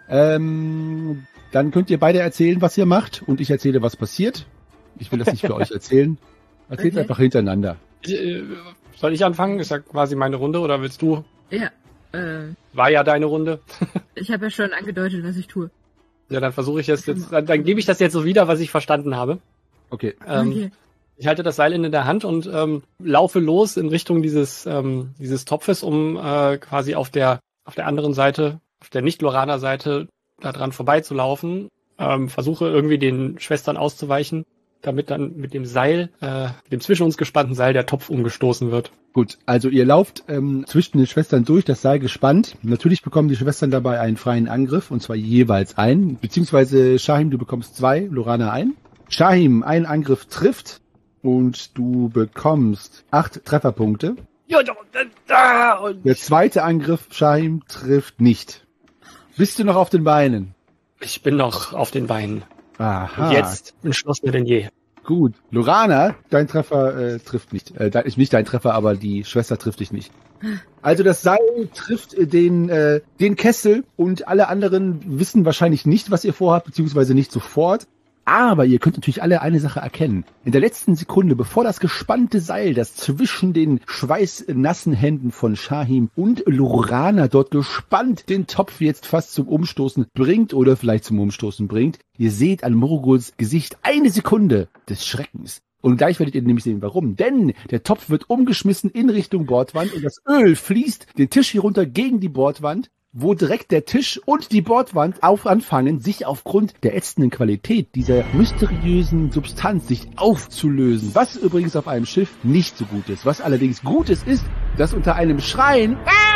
Ähm, dann könnt ihr beide erzählen, was ihr macht und ich erzähle, was passiert. Ich will das nicht für euch erzählen. Erzählt okay. einfach hintereinander. Soll ich anfangen? Ist ja quasi meine Runde, oder willst du? Ja. Äh, War ja deine Runde. Ich habe ja schon angedeutet, was ich tue. Ja, dann versuche ich es jetzt, dann, dann gebe ich das jetzt so wieder, was ich verstanden habe. Okay. Ähm, okay. Ich halte das Seil in der Hand und ähm, laufe los in Richtung dieses ähm, dieses Topfes, um äh, quasi auf der auf der anderen Seite, auf der Nicht-Lorana-Seite da dran vorbeizulaufen. Ähm, versuche irgendwie den Schwestern auszuweichen, damit dann mit dem Seil, äh, mit dem zwischen uns gespannten Seil, der Topf umgestoßen wird. Gut, also ihr lauft ähm, zwischen den Schwestern durch, das Seil gespannt. Natürlich bekommen die Schwestern dabei einen freien Angriff, und zwar jeweils einen. Beziehungsweise Shahim, du bekommst zwei, Lorana ein. Shahim, ein Angriff trifft und du bekommst acht Trefferpunkte. Ja, da, und Der zweite Angriff, Shahim, trifft nicht. Bist du noch auf den Beinen? Ich bin noch auf den Beinen. Aha. Und jetzt entschlossener denn je. Gut. Lorana, dein Treffer äh, trifft nicht. Äh, de- nicht dein Treffer, aber die Schwester trifft dich nicht. Also das Seil trifft den, äh, den Kessel, und alle anderen wissen wahrscheinlich nicht, was ihr vorhabt, beziehungsweise nicht sofort. Aber ihr könnt natürlich alle eine Sache erkennen. In der letzten Sekunde, bevor das gespannte Seil, das zwischen den schweißnassen Händen von Shahim und Lorana dort gespannt den Topf jetzt fast zum Umstoßen bringt oder vielleicht zum Umstoßen bringt, ihr seht an Morgols Gesicht eine Sekunde des Schreckens. Und gleich werdet ihr nämlich sehen, warum. Denn der Topf wird umgeschmissen in Richtung Bordwand und das Öl fließt den Tisch hier runter gegen die Bordwand, wo direkt der Tisch und die Bordwand auf anfangen, sich aufgrund der ätzenden Qualität dieser mysteriösen Substanz sich aufzulösen. Was übrigens auf einem Schiff nicht so gut ist. Was allerdings gut ist, ist, dass unter einem Schreien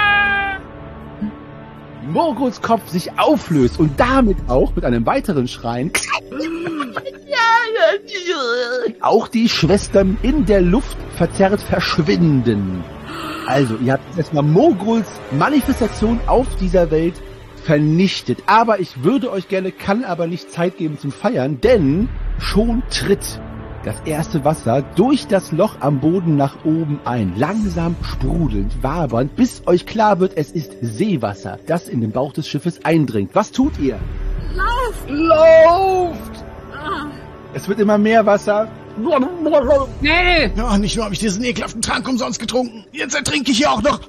Morgols Kopf sich auflöst und damit auch mit einem weiteren Schreien Auch die Schwestern in der Luft verzerrt verschwinden. Also, ihr habt jetzt erstmal Mogruls Manifestation auf dieser Welt vernichtet. Aber ich würde euch gerne, kann aber nicht Zeit geben zum Feiern, denn schon tritt das erste Wasser durch das Loch am Boden nach oben ein. Langsam sprudelnd, wabernd, bis euch klar wird, es ist Seewasser, das in den Bauch des Schiffes eindringt. Was tut ihr? Lauft! Lauft! Ah. Es wird immer mehr Wasser. Schnell! Ja, nicht nur habe ich diesen ekelhaften Trank umsonst getrunken. Jetzt ertrinke ich hier auch noch.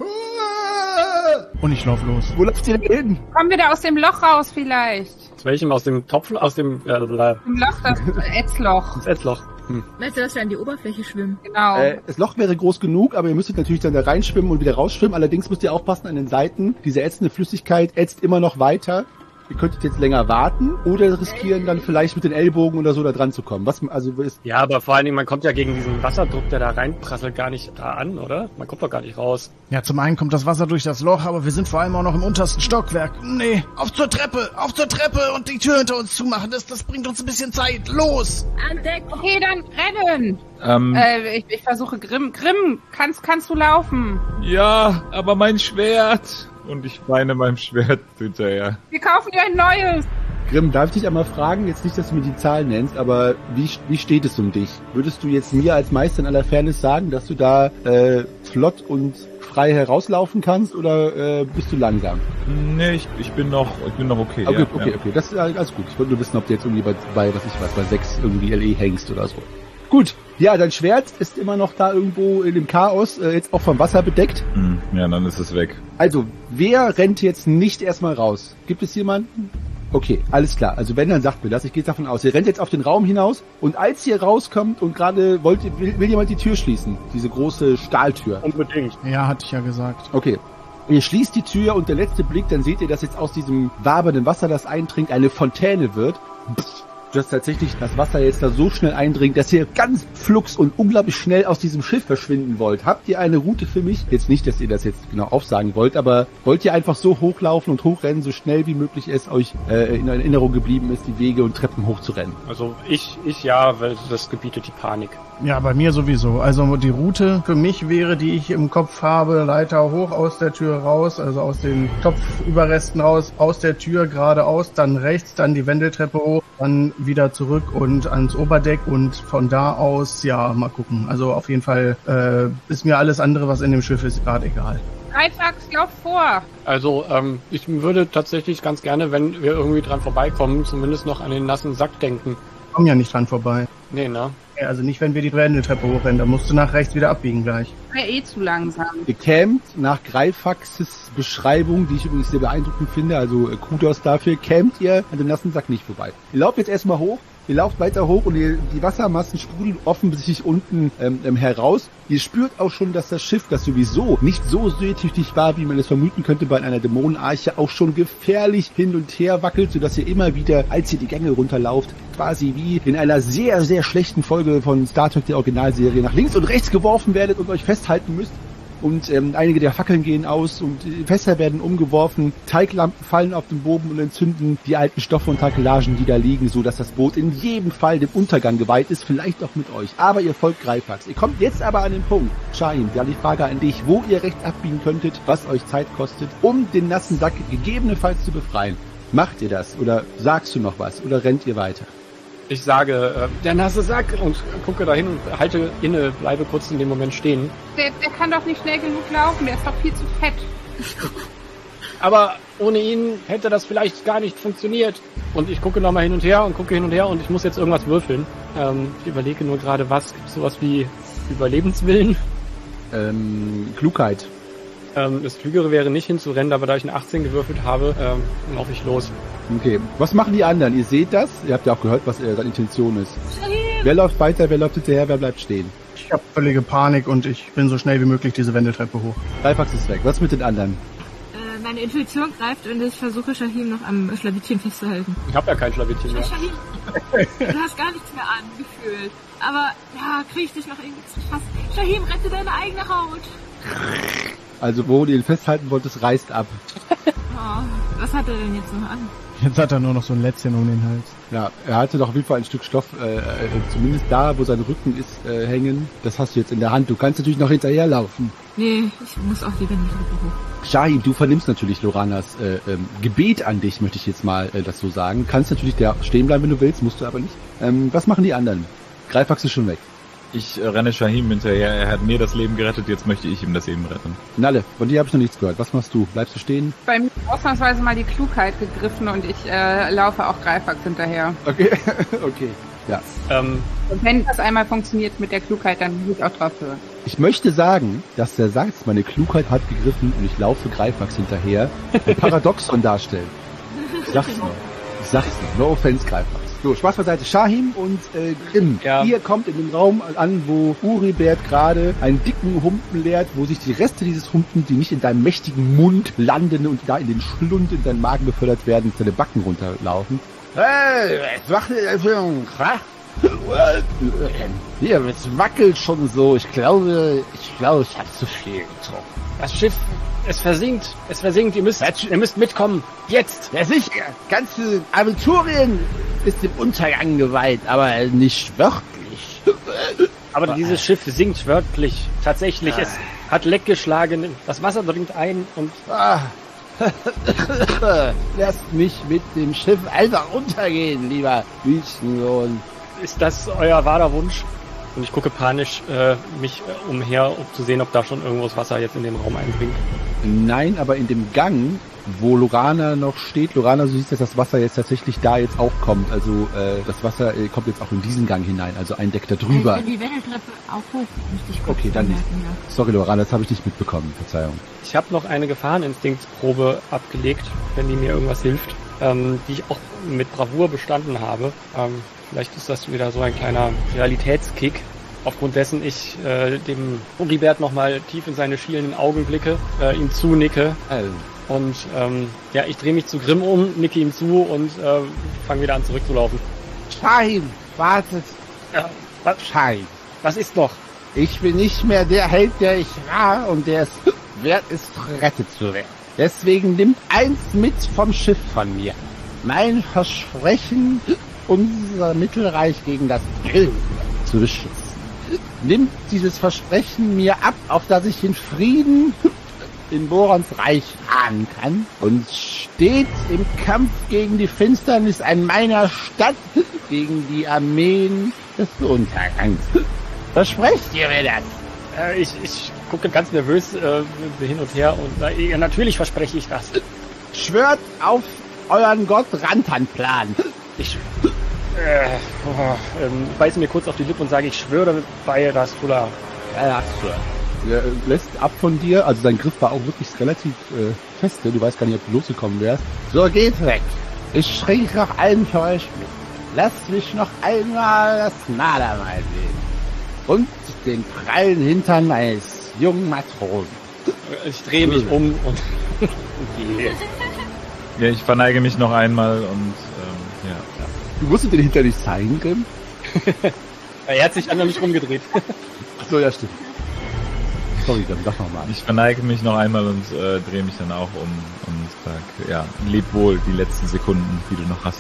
Und ich lauf los. Wo lauft ihr denn hin? Kommen wir da aus dem Loch raus vielleicht? Aus welchem? Aus dem Topf? Aus dem... Äh, Im Loch, das Ätzloch. das Ätzloch. Hm. Weißt du, dass wir an die Oberfläche schwimmen? Genau. Äh, das Loch wäre groß genug, aber ihr müsstet natürlich dann da reinschwimmen und wieder rausschwimmen. Allerdings müsst ihr aufpassen an den Seiten. Diese ätzende Flüssigkeit ätzt immer noch weiter. Ihr könntet jetzt länger warten oder riskieren, dann vielleicht mit den Ellbogen oder so da dran zu kommen. Was, also ist Ja, aber vor allen Dingen, man kommt ja gegen diesen Wasserdruck, der da reinprasselt, gar nicht da an, oder? Man kommt doch gar nicht raus. Ja, zum einen kommt das Wasser durch das Loch, aber wir sind vor allem auch noch im untersten Stockwerk. Nee, auf zur Treppe, auf zur Treppe und die Tür hinter uns zumachen. Das, das bringt uns ein bisschen Zeit. Los! An Deck! Okay, dann rennen! Ähm, Äh, ich, ich versuche Grimm. Grimm, kannst, kannst du laufen? ja, aber mein Schwert. Und ich weine meinem Schwert hinterher. Wir kaufen dir ein neues! Grimm, darf ich dich einmal fragen, jetzt nicht, dass du mir die Zahl nennst, aber wie, wie steht es um dich? Würdest du jetzt mir als Meister in aller Fairness sagen, dass du da äh, flott und frei herauslaufen kannst oder äh, bist du langsam? Nee, ich, ich bin noch, ich bin noch okay. Okay, ja, okay, ja. okay, das ist alles gut. Ich wollte nur wissen, ob du jetzt irgendwie bei, bei was ich weiß, bei sechs irgendwie L E hängst oder so. Gut, ja, dein Schwert ist immer noch da irgendwo in dem Chaos, äh, jetzt auch vom Wasser bedeckt. Hm, ja, dann ist es weg. Also, wer rennt jetzt nicht erstmal raus? Gibt es jemanden? Okay, alles klar. Also wenn, dann sagt mir das. Ich gehe davon aus. Ihr rennt jetzt auf den Raum hinaus und als ihr rauskommt und gerade wollt, will, will jemand die Tür schließen. Diese große Stahltür. Unbedingt. Ja, hatte ich ja gesagt. Okay. Ihr schließt die Tür und der letzte Blick, dann seht ihr, dass jetzt aus diesem wabernden Wasser, das eintrinkt, eine Fontäne wird. Pff, dass tatsächlich das Wasser jetzt da so schnell eindringt, dass ihr ganz flugs und unglaublich schnell aus diesem Schiff verschwinden wollt. Habt ihr eine Route für mich? Jetzt nicht, dass ihr das jetzt genau aufsagen wollt, aber wollt ihr einfach so hochlaufen und hochrennen, so schnell wie möglich es euch äh, in Erinnerung geblieben ist, die Wege und Treppen hochzurennen? Also ich, ich ja, weil das gebietet die Panik. Ja, bei mir sowieso. Also die Route für mich wäre, die ich im Kopf habe, Leiter hoch, aus der Tür raus, also aus den Topfüberresten raus, aus der Tür geradeaus, dann rechts, dann die Wendeltreppe hoch, dann wieder zurück und ans Oberdeck und von da aus, ja, mal gucken. Also auf jeden Fall äh, ist mir alles andere, was in dem Schiff ist, gerade egal. Freitags, lauf vor! Also ähm, ich würde tatsächlich ganz gerne, wenn wir irgendwie dran vorbeikommen, zumindest noch an den nassen Sack denken. Kommen ja nicht dran vorbei. Nee, ne? Ja, also nicht, wenn wir die Wendeltreppe hochrennen, da musst du nach rechts wieder abbiegen gleich. Wäre eh zu langsam. Ihr kämt nach Greifaxes Beschreibung, die ich übrigens sehr beeindruckend finde, also äh, Kudos dafür, kämt ihr an dem nassen Sack nicht vorbei. Ihr lauft jetzt erstmal hoch, ihr lauft weiter hoch und ihr, die Wassermassen sprudeln offensichtlich unten ähm, ähm, heraus. Ihr spürt auch schon, dass das Schiff, das sowieso nicht so seetüchtig war, wie man es vermuten könnte bei einer Dämonenarche, auch schon gefährlich hin und her wackelt, sodass ihr immer wieder, als ihr die Gänge runterlauft, quasi wie in einer sehr, sehr schlechten Folge von Star Trek, der Originalserie, nach links und rechts geworfen werdet und euch festhalten müsst. Und ähm, einige der Fackeln gehen aus und äh, Fässer werden umgeworfen, Teiglampen fallen auf den Boden und entzünden die alten Stoffe und Takelagen, die da liegen, so dass das Boot in jedem Fall dem Untergang geweiht ist, vielleicht auch mit euch. Aber ihr folgt Greifax. Ihr kommt jetzt aber an den Punkt, Shahin, ja, die Frage an dich, wo ihr rechts abbiegen könntet, was euch Zeit kostet, um den nassen Sack gegebenenfalls zu befreien. Macht ihr das oder sagst du noch was oder rennt ihr weiter? Ich sage, äh, der nasse Sack und gucke dahin und halte inne, bleibe kurz in dem Moment stehen. Der, der kann doch nicht schnell genug laufen, der ist doch viel zu fett. Aber ohne ihn hätte das vielleicht gar nicht funktioniert. Und ich gucke nochmal hin und her und gucke hin und her und ich muss jetzt irgendwas würfeln. Ähm, ich überlege nur gerade, was, gibt es sowas wie Überlebenswillen? Ähm, Klugheit. Ähm, das Klügere wäre nicht hinzurennen, aber da ich eine achtzehn gewürfelt habe, ähm, laufe ich los. Okay, was machen die anderen? Ihr seht das? Ihr habt ja auch gehört, was äh, seine Intention ist. Wer läuft weiter, wer läuft hinterher, wer bleibt stehen? Ich habe völlige Panik und ich bin so schnell wie möglich diese Wendeltreppe hoch. Greifax ist weg. Was mit den anderen? Äh, meine Intuition greift und ich versuche Shahim noch am Schlawittchen festzuhalten. Ich habe ja kein Schlawittchen mehr. Shahim, du hast gar nichts mehr an, gefühlt. Aber, ja, krieg ich dich noch irgendwie zu fassen. Shahim, rette deine eigene Haut. Also, wo du ihn festhalten wolltest, reißt ab. Oh, was hat er denn jetzt noch an? Jetzt hat er nur noch so ein Lätzchen um den Hals. Ja, er hatte doch auf jeden Fall ein Stück Stoff, äh, äh, zumindest da, wo sein Rücken ist, äh, hängen. Das hast du jetzt in der Hand. Du kannst natürlich noch hinterherlaufen. Nee, ich muss auch lieber nicht hoch. Shahim, du vernimmst natürlich Loranas äh, ähm, Gebet an dich, möchte ich jetzt mal äh, das so sagen. Kannst natürlich da stehen bleiben, wenn du willst, musst du aber nicht. Ähm, was machen die anderen? Greifax ist schon weg. Ich äh, renne Shahim hinterher, er hat mir das Leben gerettet, jetzt möchte ich ihm das Leben retten. Nalle, von dir habe ich noch nichts gehört. Was machst du? Bleibst du stehen? Bei mir ist ausnahmsweise mal die Klugheit gegriffen und ich äh, laufe auch Greifax hinterher. Okay, okay, ja. Ähm, Und wenn das einmal funktioniert mit der Klugheit, dann muss ich auch drauf hören. Ich möchte sagen, dass der Satz, meine Klugheit hat gegriffen und ich laufe Greifax hinterher, ein Paradoxon darstellt. Ich sag's nur. Ich sag's nur. No offense, Greifax. So, Spaß beiseite. Shahim und äh, Grimm. Ja. Ihr kommt in den Raum an, wo Uribert gerade einen dicken Humpen leert, wo sich die Reste dieses Humpens, die nicht in deinem mächtigen Mund landen und da in den Schlund in deinen Magen befördert werden, deine Backen runterlaufen. Hey, es macht hier, es wackelt schon so. Ich glaube, ich glaube, ich habe zu viel getrunken. das Schiff, es versinkt. Es versinkt. Ihr müsst, ihr müsst mitkommen. Jetzt. Ja sicher, ganze Aventurien ist dem Untergang geweiht, aber nicht wörtlich. Aber dieses Schiff sinkt wörtlich. Tatsächlich. Es hat Leck geschlagen. Das Wasser dringt ein und... Ah. Lasst mich mit dem Schiff einfach untergehen, lieber Wüstensohn. Ist das euer wahrer Wunsch? Und ich gucke panisch äh, mich äh, umher, um zu sehen, ob da schon irgendwo das Wasser jetzt in den Raum eindringt. Nein, aber in dem Gang, wo Lorana noch steht, Lorana, du siehst, dass das Wasser jetzt tatsächlich da jetzt auch kommt. Also äh, das Wasser äh, kommt jetzt auch in diesen Gang hinein, also ein Deck da drüber. Die Wendeltreppe auch hoch, müsste ich kurz Okay, dann nicht. anmerken, ja. Sorry, Lorana, das habe ich nicht mitbekommen. Verzeihung. Ich habe noch eine Gefahreninstinktprobe abgelegt, wenn die mir irgendwas hilft, ähm, die ich auch mit Bravour bestanden habe. Ähm, vielleicht ist das wieder so ein kleiner Realitätskick, aufgrund dessen ich äh, dem Uribert nochmal tief in seine schielenden Augen blicke, äh, ihm zunicke. Also. Und ähm, ja, ich drehe mich zu Grimm um, nicke ihm zu und äh, fange wieder an zurückzulaufen. Shahim, wartet. Ja, was, Shahim, was ist noch? ich bin nicht mehr der Held, der ich war und der es wert ist, gerettet zu werden. Deswegen nimmt eins mit vom Schiff von mir. Mein Versprechen, unser Mittelreich gegen das Böse zu beschützen. Nimmt dieses Versprechen mir ab, auf das ich in Frieden in Borons Reich ahnen kann und steht im Kampf gegen die Finsternis an meiner Stadt, gegen die Armeen des Untergangs. Versprecht ihr mir das? Äh, ich, ich gucke ganz nervös äh, hin und her und äh, ja, natürlich verspreche ich das. Schwört auf euren Gott Rantanplan. Ich äh, oh, ähm, beiße mir kurz auf die Lippe und sage, ich schwöre bei Rasula. Ja, schwört. Er lässt ab von dir, also sein Griff war auch wirklich relativ äh, feste, du weißt gar nicht, ob du losgekommen wärst. So, geht weg. Ich schränke noch einen für euch mit. Lasst mich noch einmal das Nadermal sehen. Und den prallen Hintern eines jungen Matrosen. Ich drehe mich um und, und gehe. Ja, ich verneige mich noch einmal und ähm, ja. Du musst den hinter dich zeigen, Grimm. Er hat sich an mich rumgedreht. Achso, ja, stimmt. Sorry, Grimm, sag nochmal. Ich verneige mich noch einmal und äh, drehe mich dann auch um und sag, ja, leb wohl die letzten Sekunden, die du noch hast.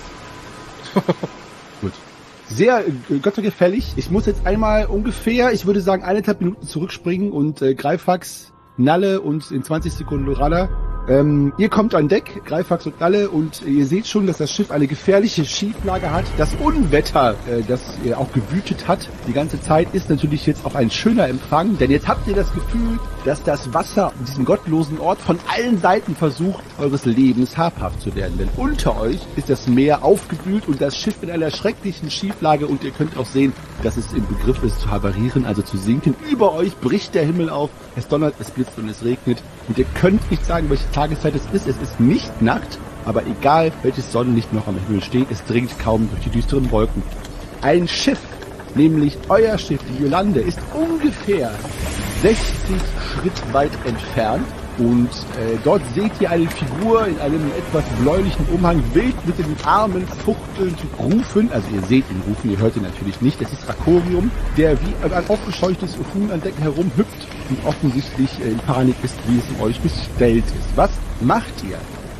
Gut. Sehr äh, göttergefällig. Ich muss jetzt einmal ungefähr, ich würde sagen, eineinhalb Minuten zurückspringen und äh, Greifax, Nalle und in zwanzig Sekunden Lorana. Ähm, ihr kommt an Deck, Greifax und Nalle, und ihr seht schon, dass das Schiff eine gefährliche Schieflage hat. Das Unwetter, äh, das äh, auch gewütet hat die ganze Zeit, ist natürlich jetzt auch ein schöner Empfang, denn jetzt habt ihr das Gefühl, dass das Wasser an diesem gottlosen Ort von allen Seiten versucht, eures Lebens habhaft zu werden. Denn unter euch ist das Meer aufgewühlt und das Schiff in einer schrecklichen Schieflage, und ihr könnt auch sehen, dass es im Begriff ist zu havarieren, also zu sinken. Über euch bricht der Himmel auf, es donnert, es blitzt und es regnet, und ihr könnt nicht sagen, welche Tageszeit es ist. Es ist nicht Nacht, aber egal, welches Sonnenlicht noch am Himmel steht, es dringt kaum durch die düsteren Wolken. Ein Schiff, nämlich euer Schiff, die Yolande, ist ungefähr sechzig Schritt weit entfernt, und äh, dort seht ihr eine Figur in einem etwas bläulichen Umhang, wild mit den Armen fuchtelnd rufen. Also ihr seht ihn rufen, ihr hört ihn natürlich nicht. Es ist Rakorium, der wie ein aufgescheuchtes Huhn an Deck herumhüpft und offensichtlich äh, in Panik ist, wie es um euch bestellt ist. Was macht ihr?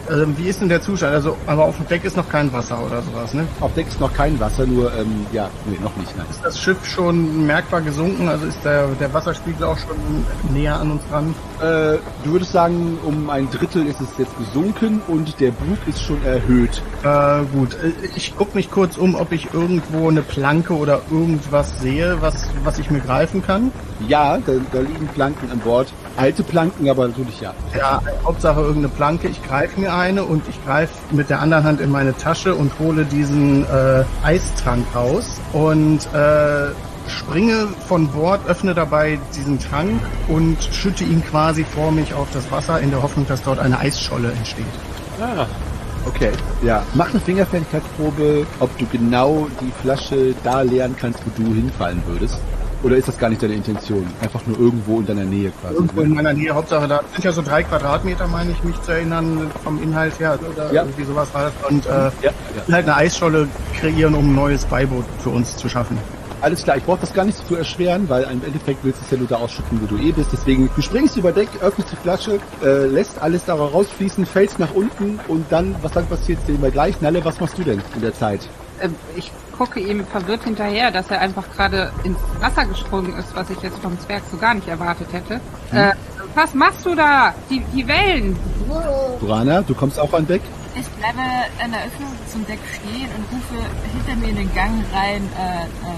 Ähm, wie ist denn der Zustand? Also, aber auf dem Deck ist noch kein Wasser oder sowas, ne? Auf Deck ist noch kein Wasser, nur, ähm, ja, nee, noch nicht, nein. Ist das Schiff schon merkbar gesunken? Also ist der, der Wasserspiegel auch schon näher an uns dran? Äh, du würdest sagen, um ein Drittel ist es jetzt gesunken und der Bug ist schon erhöht. Äh, gut. Ich gucke mich kurz um, ob ich irgendwo eine Planke oder irgendwas sehe, was, was ich mir greifen kann. Ja, da, da liegen Planken an Bord. Alte Planken, aber natürlich ja. Ja, Hauptsache irgendeine Planke. Ich greife mir eine und ich greife mit der anderen Hand in meine Tasche und hole diesen äh, Eistrank raus und äh, springe von Bord, öffne dabei diesen Trank und schütte ihn quasi vor mich auf das Wasser in der Hoffnung, dass dort eine Eisscholle entsteht. Ah. Okay, ja. Mach eine Fingerfertigkeitsprobe, ob du genau die Flasche da leeren kannst, wo du hinfallen würdest. Oder ist das gar nicht deine Intention? Einfach nur irgendwo in deiner Nähe quasi? Irgendwo in meiner Nähe, Hauptsache da sind ja so drei Quadratmeter, meine ich mich zu erinnern, vom Inhalt her. Oder ja. Irgendwie sowas war das. Und äh, ja, ja. halt eine Eisscholle kreieren, um ein neues Beiboot für uns zu schaffen. Alles klar, ich brauche das gar nicht zu erschweren, weil im Endeffekt willst du es ja nur da ausschütten, wo du eh bist. Deswegen, du springst über Deck, öffnest die Flasche, äh, lässt alles da rausfließen, fällst nach unten und dann, was dann passiert, sehen wir gleich. Nalle, was machst du denn in der Zeit? Ähm, ich gucke ihm verwirrt hinterher, dass er einfach gerade ins Wasser gesprungen ist, was ich jetzt vom Zwerg so gar nicht erwartet hätte. Hm. Äh, was machst du da? Die, die Wellen! Lorana, du kommst auch an Deck? Ich bleibe an der Öffnung zum Deck stehen und rufe hinter mir in den Gang rein, äh, ähm,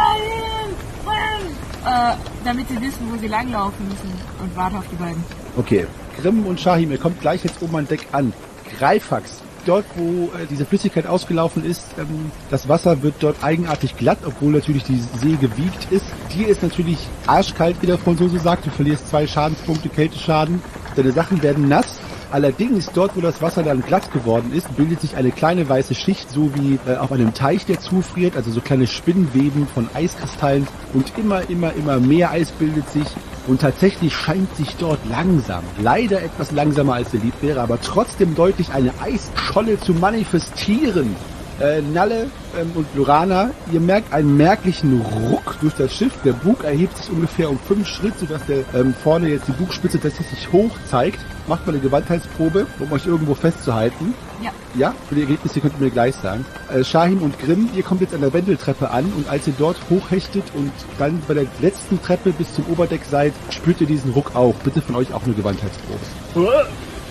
Shahim! Äh, damit sie wissen, wo sie langlaufen müssen und warte auf die beiden. Okay, Grimm und Shahim, ihr kommt gleich jetzt oben an Deck an. Greifax, dort wo äh, diese Flüssigkeit ausgelaufen ist, ähm, das Wasser wird dort eigenartig glatt, obwohl natürlich die See gewiegt ist. Dir ist natürlich arschkalt, wie der Franzose sagt, du verlierst zwei Schadenspunkte Kälteschaden, deine Sachen werden nass. Allerdings, dort wo das Wasser dann glatt geworden ist, bildet sich eine kleine weiße Schicht, so wie äh, auf einem Teich, der zufriert, also so kleine Spinnweben von Eiskristallen und immer, immer, immer mehr Eis bildet sich und tatsächlich scheint sich dort langsam, leider etwas langsamer als der lieb wäre, aber trotzdem deutlich eine Eisscholle zu manifestieren. Äh, Nalle ähm, und Lorana, ihr merkt einen merklichen Ruck durch das Schiff. Der Bug erhebt sich ungefähr um fünf Schritt, sodass der ähm, vorne jetzt die Bugspitze tatsächlich hoch zeigt. Macht mal eine Gewandheitsprobe, um euch irgendwo festzuhalten. Ja. Ja, für die Ergebnisse könnt ihr mir gleich sagen. Äh, Shahim und Grimm, ihr kommt jetzt an der Wendeltreppe an und als ihr dort hochhechtet und dann bei der letzten Treppe bis zum Oberdeck seid, spürt ihr diesen Ruck auch. Bitte von euch auch eine Gewandheitsprobe.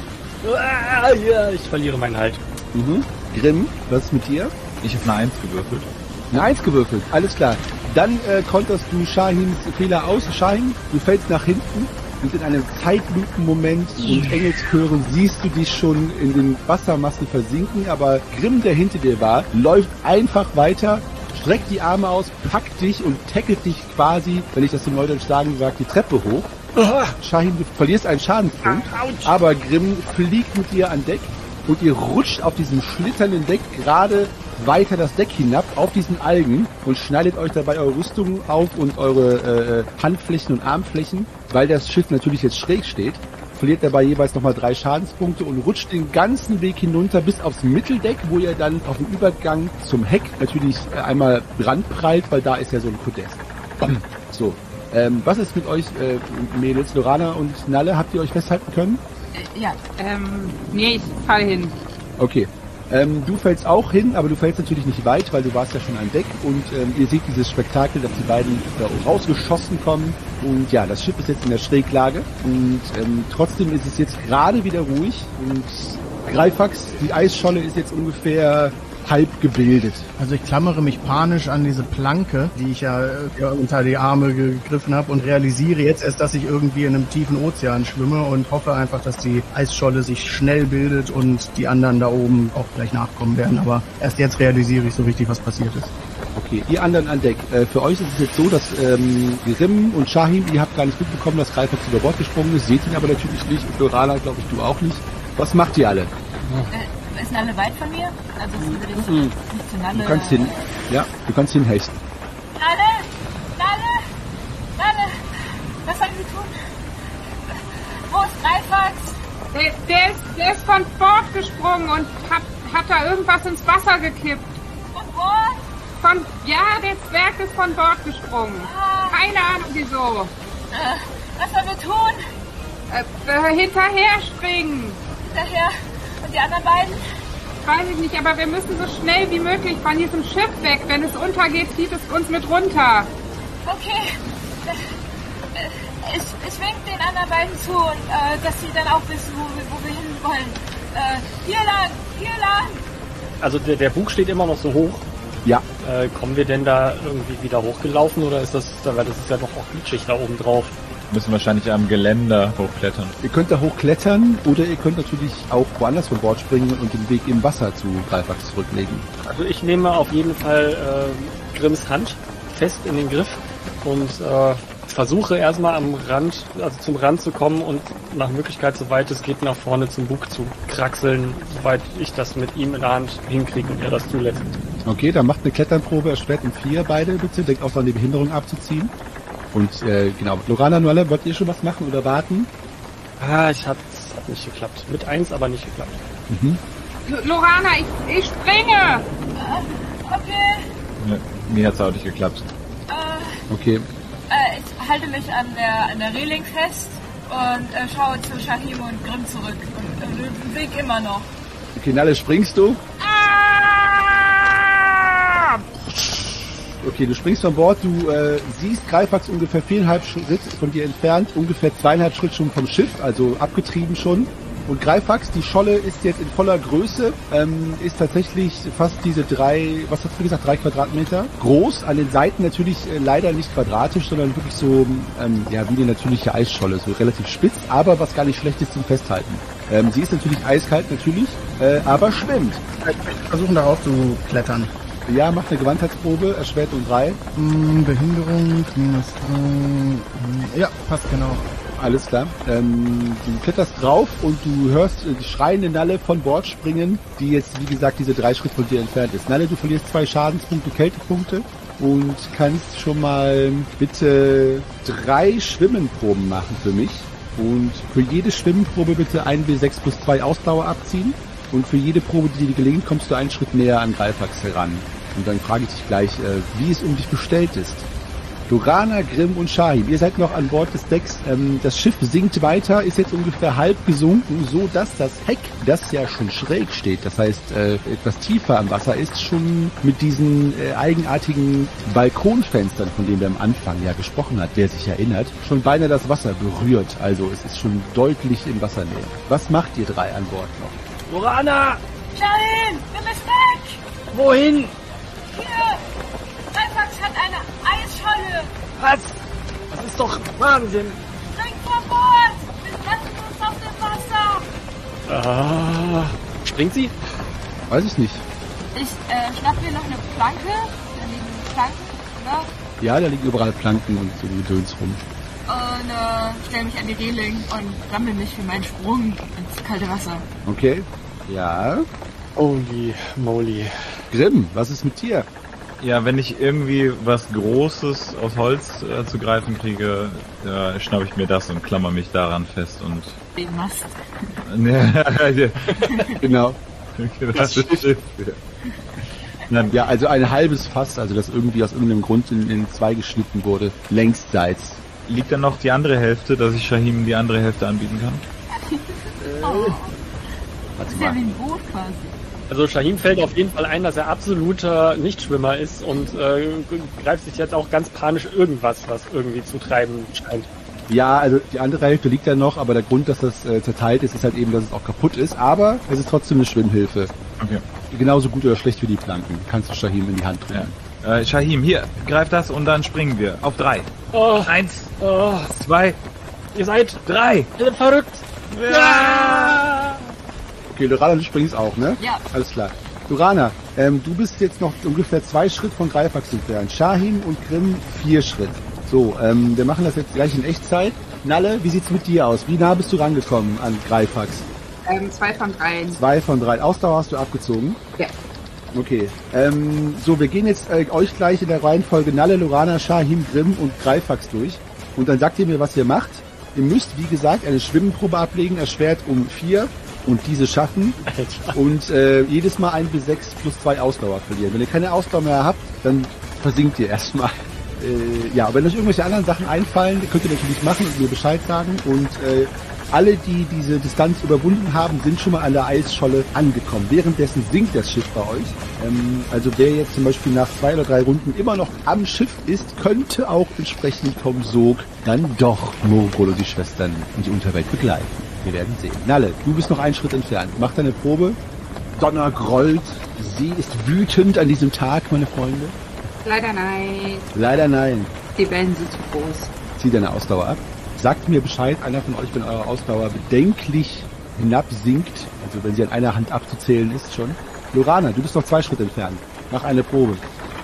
Ja, ich verliere meinen Halt. Mhm. Grimm, was ist mit dir? Ich habe eine Eins gewürfelt. Eine Eins gewürfelt, alles klar. Dann äh, konterst du Shahims Fehler aus. Shahim, du fällst nach hinten und in einem Zeitlupenmoment und Engelschören siehst du dich schon in den Wassermassen versinken, aber Grimm, der hinter dir war, läuft einfach weiter, streckt die Arme aus, packt dich und tackelt dich quasi, wenn ich das in Neudeutsch sagen sage, die Treppe hoch. Shahim, du verlierst einen Schadenspunkt, aber Grimm fliegt mit dir an Deck und ihr rutscht auf diesem schlitternden Deck gerade weiter das Deck hinab auf diesen Algen und schneidet euch dabei eure Rüstung auf und eure äh, Handflächen und Armflächen, weil das Schiff natürlich jetzt schräg steht. Verliert dabei jeweils nochmal drei Schadenspunkte und rutscht den ganzen Weg hinunter bis aufs Mitteldeck, wo ihr dann auf dem Übergang zum Heck natürlich äh, einmal brandprallt, weil da ist ja so ein Podest. So, ähm, was ist mit euch, äh, Mädels, Lorana und Nalle? Habt ihr euch festhalten können? Ja, ähm, nee, ich fall hin. Okay. Ähm, du fällst auch hin, aber du fällst natürlich nicht weit, weil du warst ja schon an Deck und ähm, ihr seht dieses Spektakel, dass die beiden da rausgeschossen kommen und ja, das Schiff ist jetzt in der Schräglage und ähm, trotzdem ist es jetzt gerade wieder ruhig und Greifax, die Eisscholle ist jetzt ungefähr halb gebildet. Also ich klammere mich panisch an diese Planke, die ich ja, ja unter die Arme gegriffen habe und realisiere jetzt erst, dass ich irgendwie in einem tiefen Ozean schwimme und hoffe einfach, dass die Eisscholle sich schnell bildet und die anderen da oben auch gleich nachkommen werden. Aber erst jetzt realisiere ich so richtig, was passiert ist. Okay, ihr anderen an Deck. Äh, für euch ist es jetzt so, dass ähm, Grimm und Shahim, ihr habt gar nicht mitbekommen, dass Greifax über Bord gesprungen ist, seht ihn aber natürlich nicht und Lorana, glaube ich, du auch nicht. Was macht ihr alle? Äh, ist Nalle weit von mir? Also würde ich mhm. nicht zu Nalle... Du kannst hin, ja, du kannst hinhechten. Nalle! Nalle! Nalle! Was sollen wir tun? Wo ist Greifax? Der, der, ist, der ist von Bord gesprungen und hat, hat da irgendwas ins Wasser gekippt. Von Bord? Von, ja, der Zwerg ist von Bord gesprungen. Ah. Keine Ahnung wieso. Äh, was sollen wir tun? Äh, äh, hinterher springen. Hinterher? Und die anderen beiden? Weiß ich nicht, aber wir müssen so schnell wie möglich von diesem Schiff weg. Wenn es untergeht, zieht es uns mit runter. Okay. Ich, ich wink den anderen beiden zu, und, äh, dass sie dann auch wissen, wo wir, wo wir hin wollen. Äh, hier lang, hier lang. Also der, der Bug steht immer noch so hoch. Ja. Äh, kommen wir denn da irgendwie wieder hochgelaufen oder ist das, weil das ist ja doch auch glitschig da oben drauf. Müssen wahrscheinlich am Geländer hochklettern. Ihr könnt da hochklettern oder ihr könnt natürlich auch woanders von Bord springen und den Weg im Wasser zu Greifax zurücklegen. Also ich nehme auf jeden Fall äh, Grimms Hand fest in den Griff und äh, versuche erstmal am Rand, also zum Rand zu kommen und nach Möglichkeit, soweit es geht, nach vorne zum Bug zu kraxeln, soweit ich das mit ihm in der Hand hinkriege und er das zulässt. Okay, dann macht eine Kletternprobe, erschwert um vier beide bitte, denkt auch daran, die Behinderung abzuziehen. Und äh, genau, Lorana, Nuala, wollt ihr schon was machen oder warten? Ah, ich hab, es hat nicht geklappt. Mit eins aber nicht geklappt. Mhm. L- Lorana, ich, ich springe! Äh, okay. Ja, mir hat's auch nicht geklappt. Äh, Okay. äh, ich halte mich an der, an der Reling fest und äh, schaue zu Shahim und Grimm zurück. Und äh, den Weg immer noch. Okay, Nalle, springst du? Okay, du springst von Bord, du äh, siehst Greifax ungefähr viereinhalb Schritt von dir entfernt, ungefähr zweieinhalb Schritt schon vom Schiff, also abgetrieben schon. Und Greifax, die Scholle ist jetzt in voller Größe, ähm, ist tatsächlich fast diese drei, was hast du gesagt, drei Quadratmeter groß. An den Seiten natürlich äh, leider nicht quadratisch, sondern wirklich so, ähm, ja, wie eine natürliche Eisscholle, so relativ spitz, aber was gar nicht schlecht ist zum Festhalten. Ähm, sie ist natürlich eiskalt, natürlich, äh, aber schwimmt. Ich versuchen darauf zu klettern. Ja, macht eine Gewandheitsprobe, erschwert um drei. Hm, Behinderung, minus drei. Hm, ja, passt genau. Alles klar. Ähm, du kletterst drauf und du hörst äh, die schreiende Nalle von Bord springen, die jetzt, wie gesagt, diese drei Schritte von dir entfernt ist. Nalle, du verlierst zwei Schadenspunkte, Kältepunkte und kannst schon mal bitte drei Schwimmenproben machen für mich. Und für jede Schwimmenprobe bitte ein W sechs plus zwei Ausdauer abziehen. Und für jede Probe, die dir gelingt, kommst du einen Schritt näher an Greifax heran. Und dann frage ich dich gleich, äh, wie es um dich bestellt ist. Lorana, Grimm und Shahim, ihr seid noch an Bord des Decks. Ähm, das Schiff sinkt weiter, ist jetzt ungefähr halb gesunken, so dass das Heck, das ja schon schräg steht, das heißt äh, etwas tiefer am Wasser ist, schon mit diesen äh, eigenartigen Balkonfenstern, von denen wir am Anfang ja gesprochen hat, wer sich erinnert, schon beinahe das Wasser berührt. Also es ist schon deutlich in Wassernähe. Was macht ihr drei an Bord noch? Lorana! Shahim, nimm es weg! Wohin? Hier! Greifax hat eine Eisscholle! Was? Das ist doch Wahnsinn! Spring vor Bord! Wir lassen uns auf dem Wasser! Ah, springt sie? Weiß ich nicht. Ich äh, schnapp mir noch eine Planke. Da liegen Planken, oder? Ja, da liegen überall Planken und so Gedöns rum. Und äh, stelle mich an die Reling und sammle mich für meinen Sprung ins kalte Wasser. Okay. Ja. Holy moly. Grimm, was ist mit dir? Ja, wenn ich irgendwie was Großes aus Holz äh, zu greifen kriege, äh, schnappe ich mir das und klammer mich daran fest und... Den Mast. Genau. Das Schiff. Ja, also ein halbes Fass, also das irgendwie aus irgendeinem Grund in, in zwei geschnitten wurde, längsseits. Liegt dann noch die andere Hälfte, dass ich Shahim die andere Hälfte anbieten kann? Oh. Warte Das ist ja mal. wie ein Boot quasi. Also Shahim fällt auf jeden Fall ein, dass er absoluter Nichtschwimmer ist und äh, greift sich jetzt auch ganz panisch irgendwas, was irgendwie zu treiben scheint. Ja, also die andere Hälfte liegt ja noch, aber der Grund, dass das äh, zerteilt ist, ist halt eben, dass es auch kaputt ist, aber es ist trotzdem eine Schwimmhilfe. Okay. Genauso gut oder schlecht wie die Planken. Kannst du Shahim in die Hand drücken. Ja. Äh, Shahim, hier, greif das und dann springen wir. Auf drei. Oh, Eins, oh, zwei, ihr seid drei. ihr seid verrückt. Ja! Okay, Lorana, du springst auch, ne? Ja. Alles klar. Lorana, ähm, du bist jetzt noch ungefähr zwei Schritt von Greifax entfernt. Shahim und Grimm vier Schritt. So, ähm, wir machen das jetzt gleich in Echtzeit. Nalle, wie sieht's mit dir aus? Wie nah bist du rangekommen an Greifax? Ähm, zwei von drei. Zwei von drei. Ausdauer hast du abgezogen? Ja. Okay. Ähm, so, wir gehen jetzt äh, euch gleich in der Reihenfolge Nalle, Lorana, Shahim, Grimm und Greifax durch. Und dann sagt ihr mir, was ihr macht. Ihr müsst, wie gesagt, eine Schwimmprobe ablegen, erschwert um vier und diese schaffen. Alter. Und äh, jedes Mal ein bis sechs plus zwei Ausdauer verlieren. Wenn ihr keine Ausdauer mehr habt, dann versinkt ihr erstmal. Äh, ja, wenn euch irgendwelche anderen Sachen einfallen, könnt ihr natürlich machen und mir Bescheid sagen. Und äh, Alle, die diese Distanz überwunden haben, sind schon mal an der Eisscholle angekommen. Währenddessen sinkt das Schiff bei euch. Ähm, also wer jetzt zum Beispiel nach zwei oder drei Runden immer noch am Schiff ist, könnte auch entsprechend vom Sog dann doch Morgul und die Schwestern in die Unterwelt begleiten. Wir werden sehen. Nalle, du bist noch einen Schritt entfernt. Mach deine Probe. Donner grollt. Sie ist wütend an diesem Tag, meine Freunde. Leider nein. Leider nein. Die Wellen sind zu groß. Zieh deine Ausdauer ab. Sagt mir Bescheid, einer von euch, wenn eure Ausdauer bedenklich hinabsinkt, also wenn sie an einer Hand abzuzählen ist schon. Lorana, du bist noch zwei Schritte entfernt. Mach eine Probe.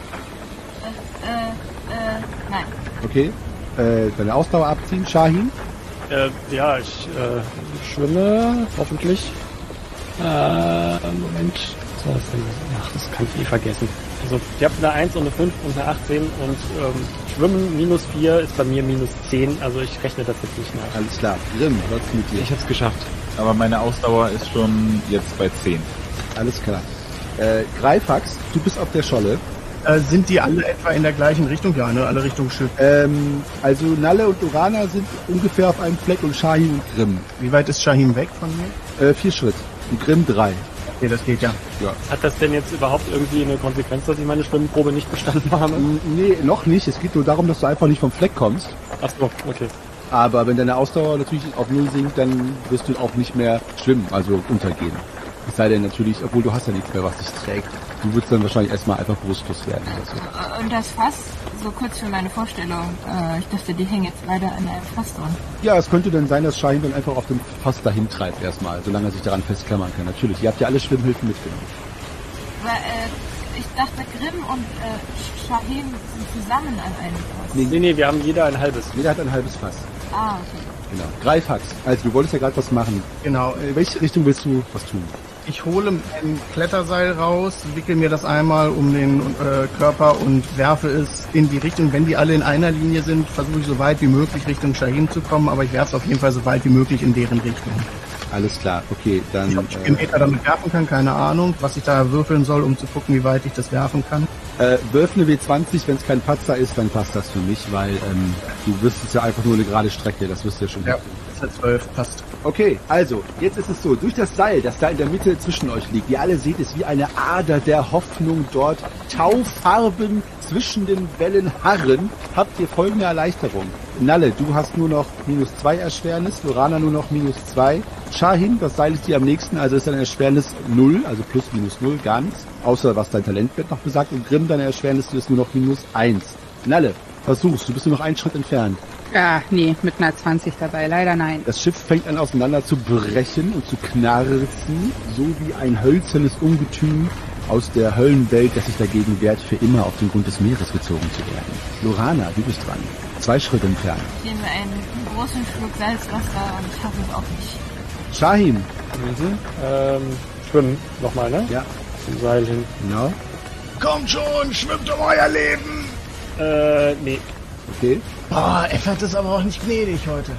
Äh, äh, äh, nein. Okay. Äh, deine Ausdauer abziehen. Shahin? Äh, ja, ich äh, schwimme, hoffentlich. Äh, Moment. Was war das denn? Ach, das kann ich eh vergessen. Also, ich habe eine eins und eine fünf und eine achtzehn und ähm, Schwimmen minus vier ist bei mir minus zehn, also ich rechne das jetzt nicht nach. Alles klar. Grimm, was mit dir? Ich hab's geschafft. Aber meine Ausdauer ist schon jetzt bei zehn. Alles klar. Äh, Greifax, du bist auf der Scholle. Äh, sind die alle etwa in der gleichen Richtung? Ja, ne? Alle Richtung Schiff. Ähm, also Nalle und Lorana sind ungefähr auf einem Fleck und Shahin und Grimm. Wie weit ist Shahin weg von mir? Äh, vier Schritt. Und Grimm drei. Okay, das geht ja. Ja. Hat das denn jetzt überhaupt irgendwie eine Konsequenz, dass ich meine Schwimmprobe nicht bestanden habe? Nee, noch nicht. Es geht nur darum, dass du einfach nicht vom Fleck kommst. Ach so, okay. Aber wenn deine Ausdauer natürlich auf Null sinkt, dann wirst du auch nicht mehr schwimmen, also untergehen. Es sei denn natürlich, obwohl du hast ja nichts mehr, was dich trägt. Du würdest dann wahrscheinlich erstmal einfach bewusstlos werden. Oder so. Und das Fass, so kurz für meine Vorstellung, äh, ich dachte, die hängen jetzt leider an einem Fass dran. Ja, es könnte dann sein, dass Shahin dann einfach auf dem Fass dahin treibt erstmal, solange er sich daran festklammern kann. Natürlich, ihr habt ja alle Schwimmhilfen mitgenommen. Weil, äh, ich dachte, Grimm und äh, Shahin sind zusammen an einem Fass. Nee. Nee, nee, wir haben jeder ein halbes. Jeder hat ein halbes Fass. Ah, okay. Genau. Greifax, also du wolltest ja gerade was machen. Genau. In welche Richtung willst du was tun? Ich hole ein Kletterseil raus, wickel mir das einmal um den äh, Körper und werfe es in die Richtung. Wenn die alle in einer Linie sind, versuche ich so weit wie möglich Richtung Shahin zu kommen, aber ich werfe es auf jeden Fall so weit wie möglich in deren Richtung. Alles klar, okay, dann... Ob ich den Meter damit werfen kann, keine Ahnung. Was ich da würfeln soll, um zu gucken, wie weit ich das werfen kann. Äh, wirf eine W zwanzig, wenn es kein Patzer ist, dann passt das für mich, weil ähm, du wirst es ja einfach nur eine gerade Strecke, das wirst du ja schon. Ja, das ist zwölf, passt. Okay, also, jetzt ist es so, durch das Seil, das da in der Mitte zwischen euch liegt, ihr alle seht es wie eine Ader der Hoffnung dort, Taufarben zwischen den Wellen harren, habt ihr folgende Erleichterung. Nalle, du hast nur noch minus zwei Erschwernis, Lorana nur noch minus zwei. Shahin, das Seil ist dir am nächsten, also ist deine Erschwernis null, also plus minus null, gar nichts. Außer was dein Talentwert noch besagt. Und Grimm, deine Erschwernis ist nur noch minus eins. Nalle, versuch's, du bist nur noch einen Schritt entfernt. Ja, nee, mit einer zwanzig dabei, leider nein. Das Schiff fängt an auseinander zu brechen und zu knarzen, so wie ein hölzernes Ungetüm aus der Höllenwelt, das sich dagegen wehrt, für immer auf den Grund des Meeres gezogen zu werden. Lorana, du bist dran. Zwei Schritte entfernt. Ich nehme einen großen Schluck Salzwasser und ich hoffe es auch nicht. Shahin. Mhm. Ähm, schwimmen nochmal, ne? Ja. Zum Seil hin. Genau. Kommt schon, schwimmt um euer Leben! Äh, nee. Okay. Boah, Effert ist aber auch nicht gnädig heute.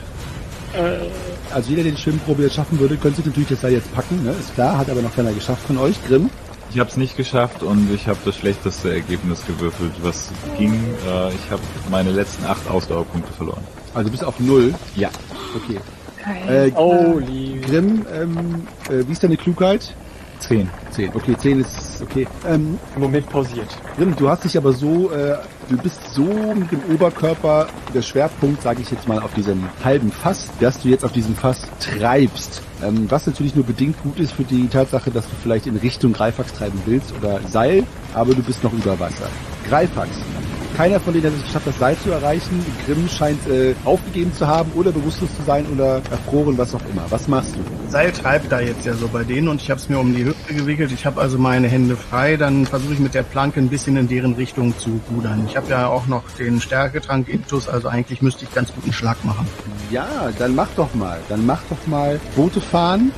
Äh, Also jeder, der die Schwimmprobe jetzt schaffen würde, könnte natürlich das Seil jetzt packen, ne? Ist klar, hat aber noch keiner geschafft von euch. Grimm? Ich habe es nicht geschafft und ich habe das schlechteste Ergebnis gewürfelt, was ging. Äh, ich habe meine letzten acht Ausdauerpunkte verloren. Also du bist auf null? Ja. Okay. Äh, oh, lieb. Grimm, ähm, äh, wie ist deine Klugheit? Zehn. Zehn. Okay, zehn ist okay. Ähm, Im Moment pausiert. Grimm, du hast dich aber so, äh, du bist so mit dem Oberkörper, der Schwerpunkt, sage ich jetzt mal, auf diesem halben Fass, dass du jetzt auf diesem Fass treibst. Ähm, was natürlich nur bedingt gut ist für die Tatsache, dass du vielleicht in Richtung Greifax treiben willst oder Seil, aber du bist noch über Wasser. Greifax. Keiner von denen hat es geschafft, das Seil zu erreichen. Grimm scheint äh, aufgegeben zu haben oder bewusstlos zu sein oder erfroren, was auch immer. Was machst du? Seil treibt da jetzt ja so bei denen und ich habe es mir um die Hüfte gewickelt. Ich habe also meine Hände frei. Dann versuche ich mit der Planke ein bisschen in deren Richtung zu rudern. Ich habe ja auch noch den Stärketrank Intus, also eigentlich müsste ich ganz guten Schlag machen. Ja, dann mach doch mal. Dann mach doch mal Boote fahren.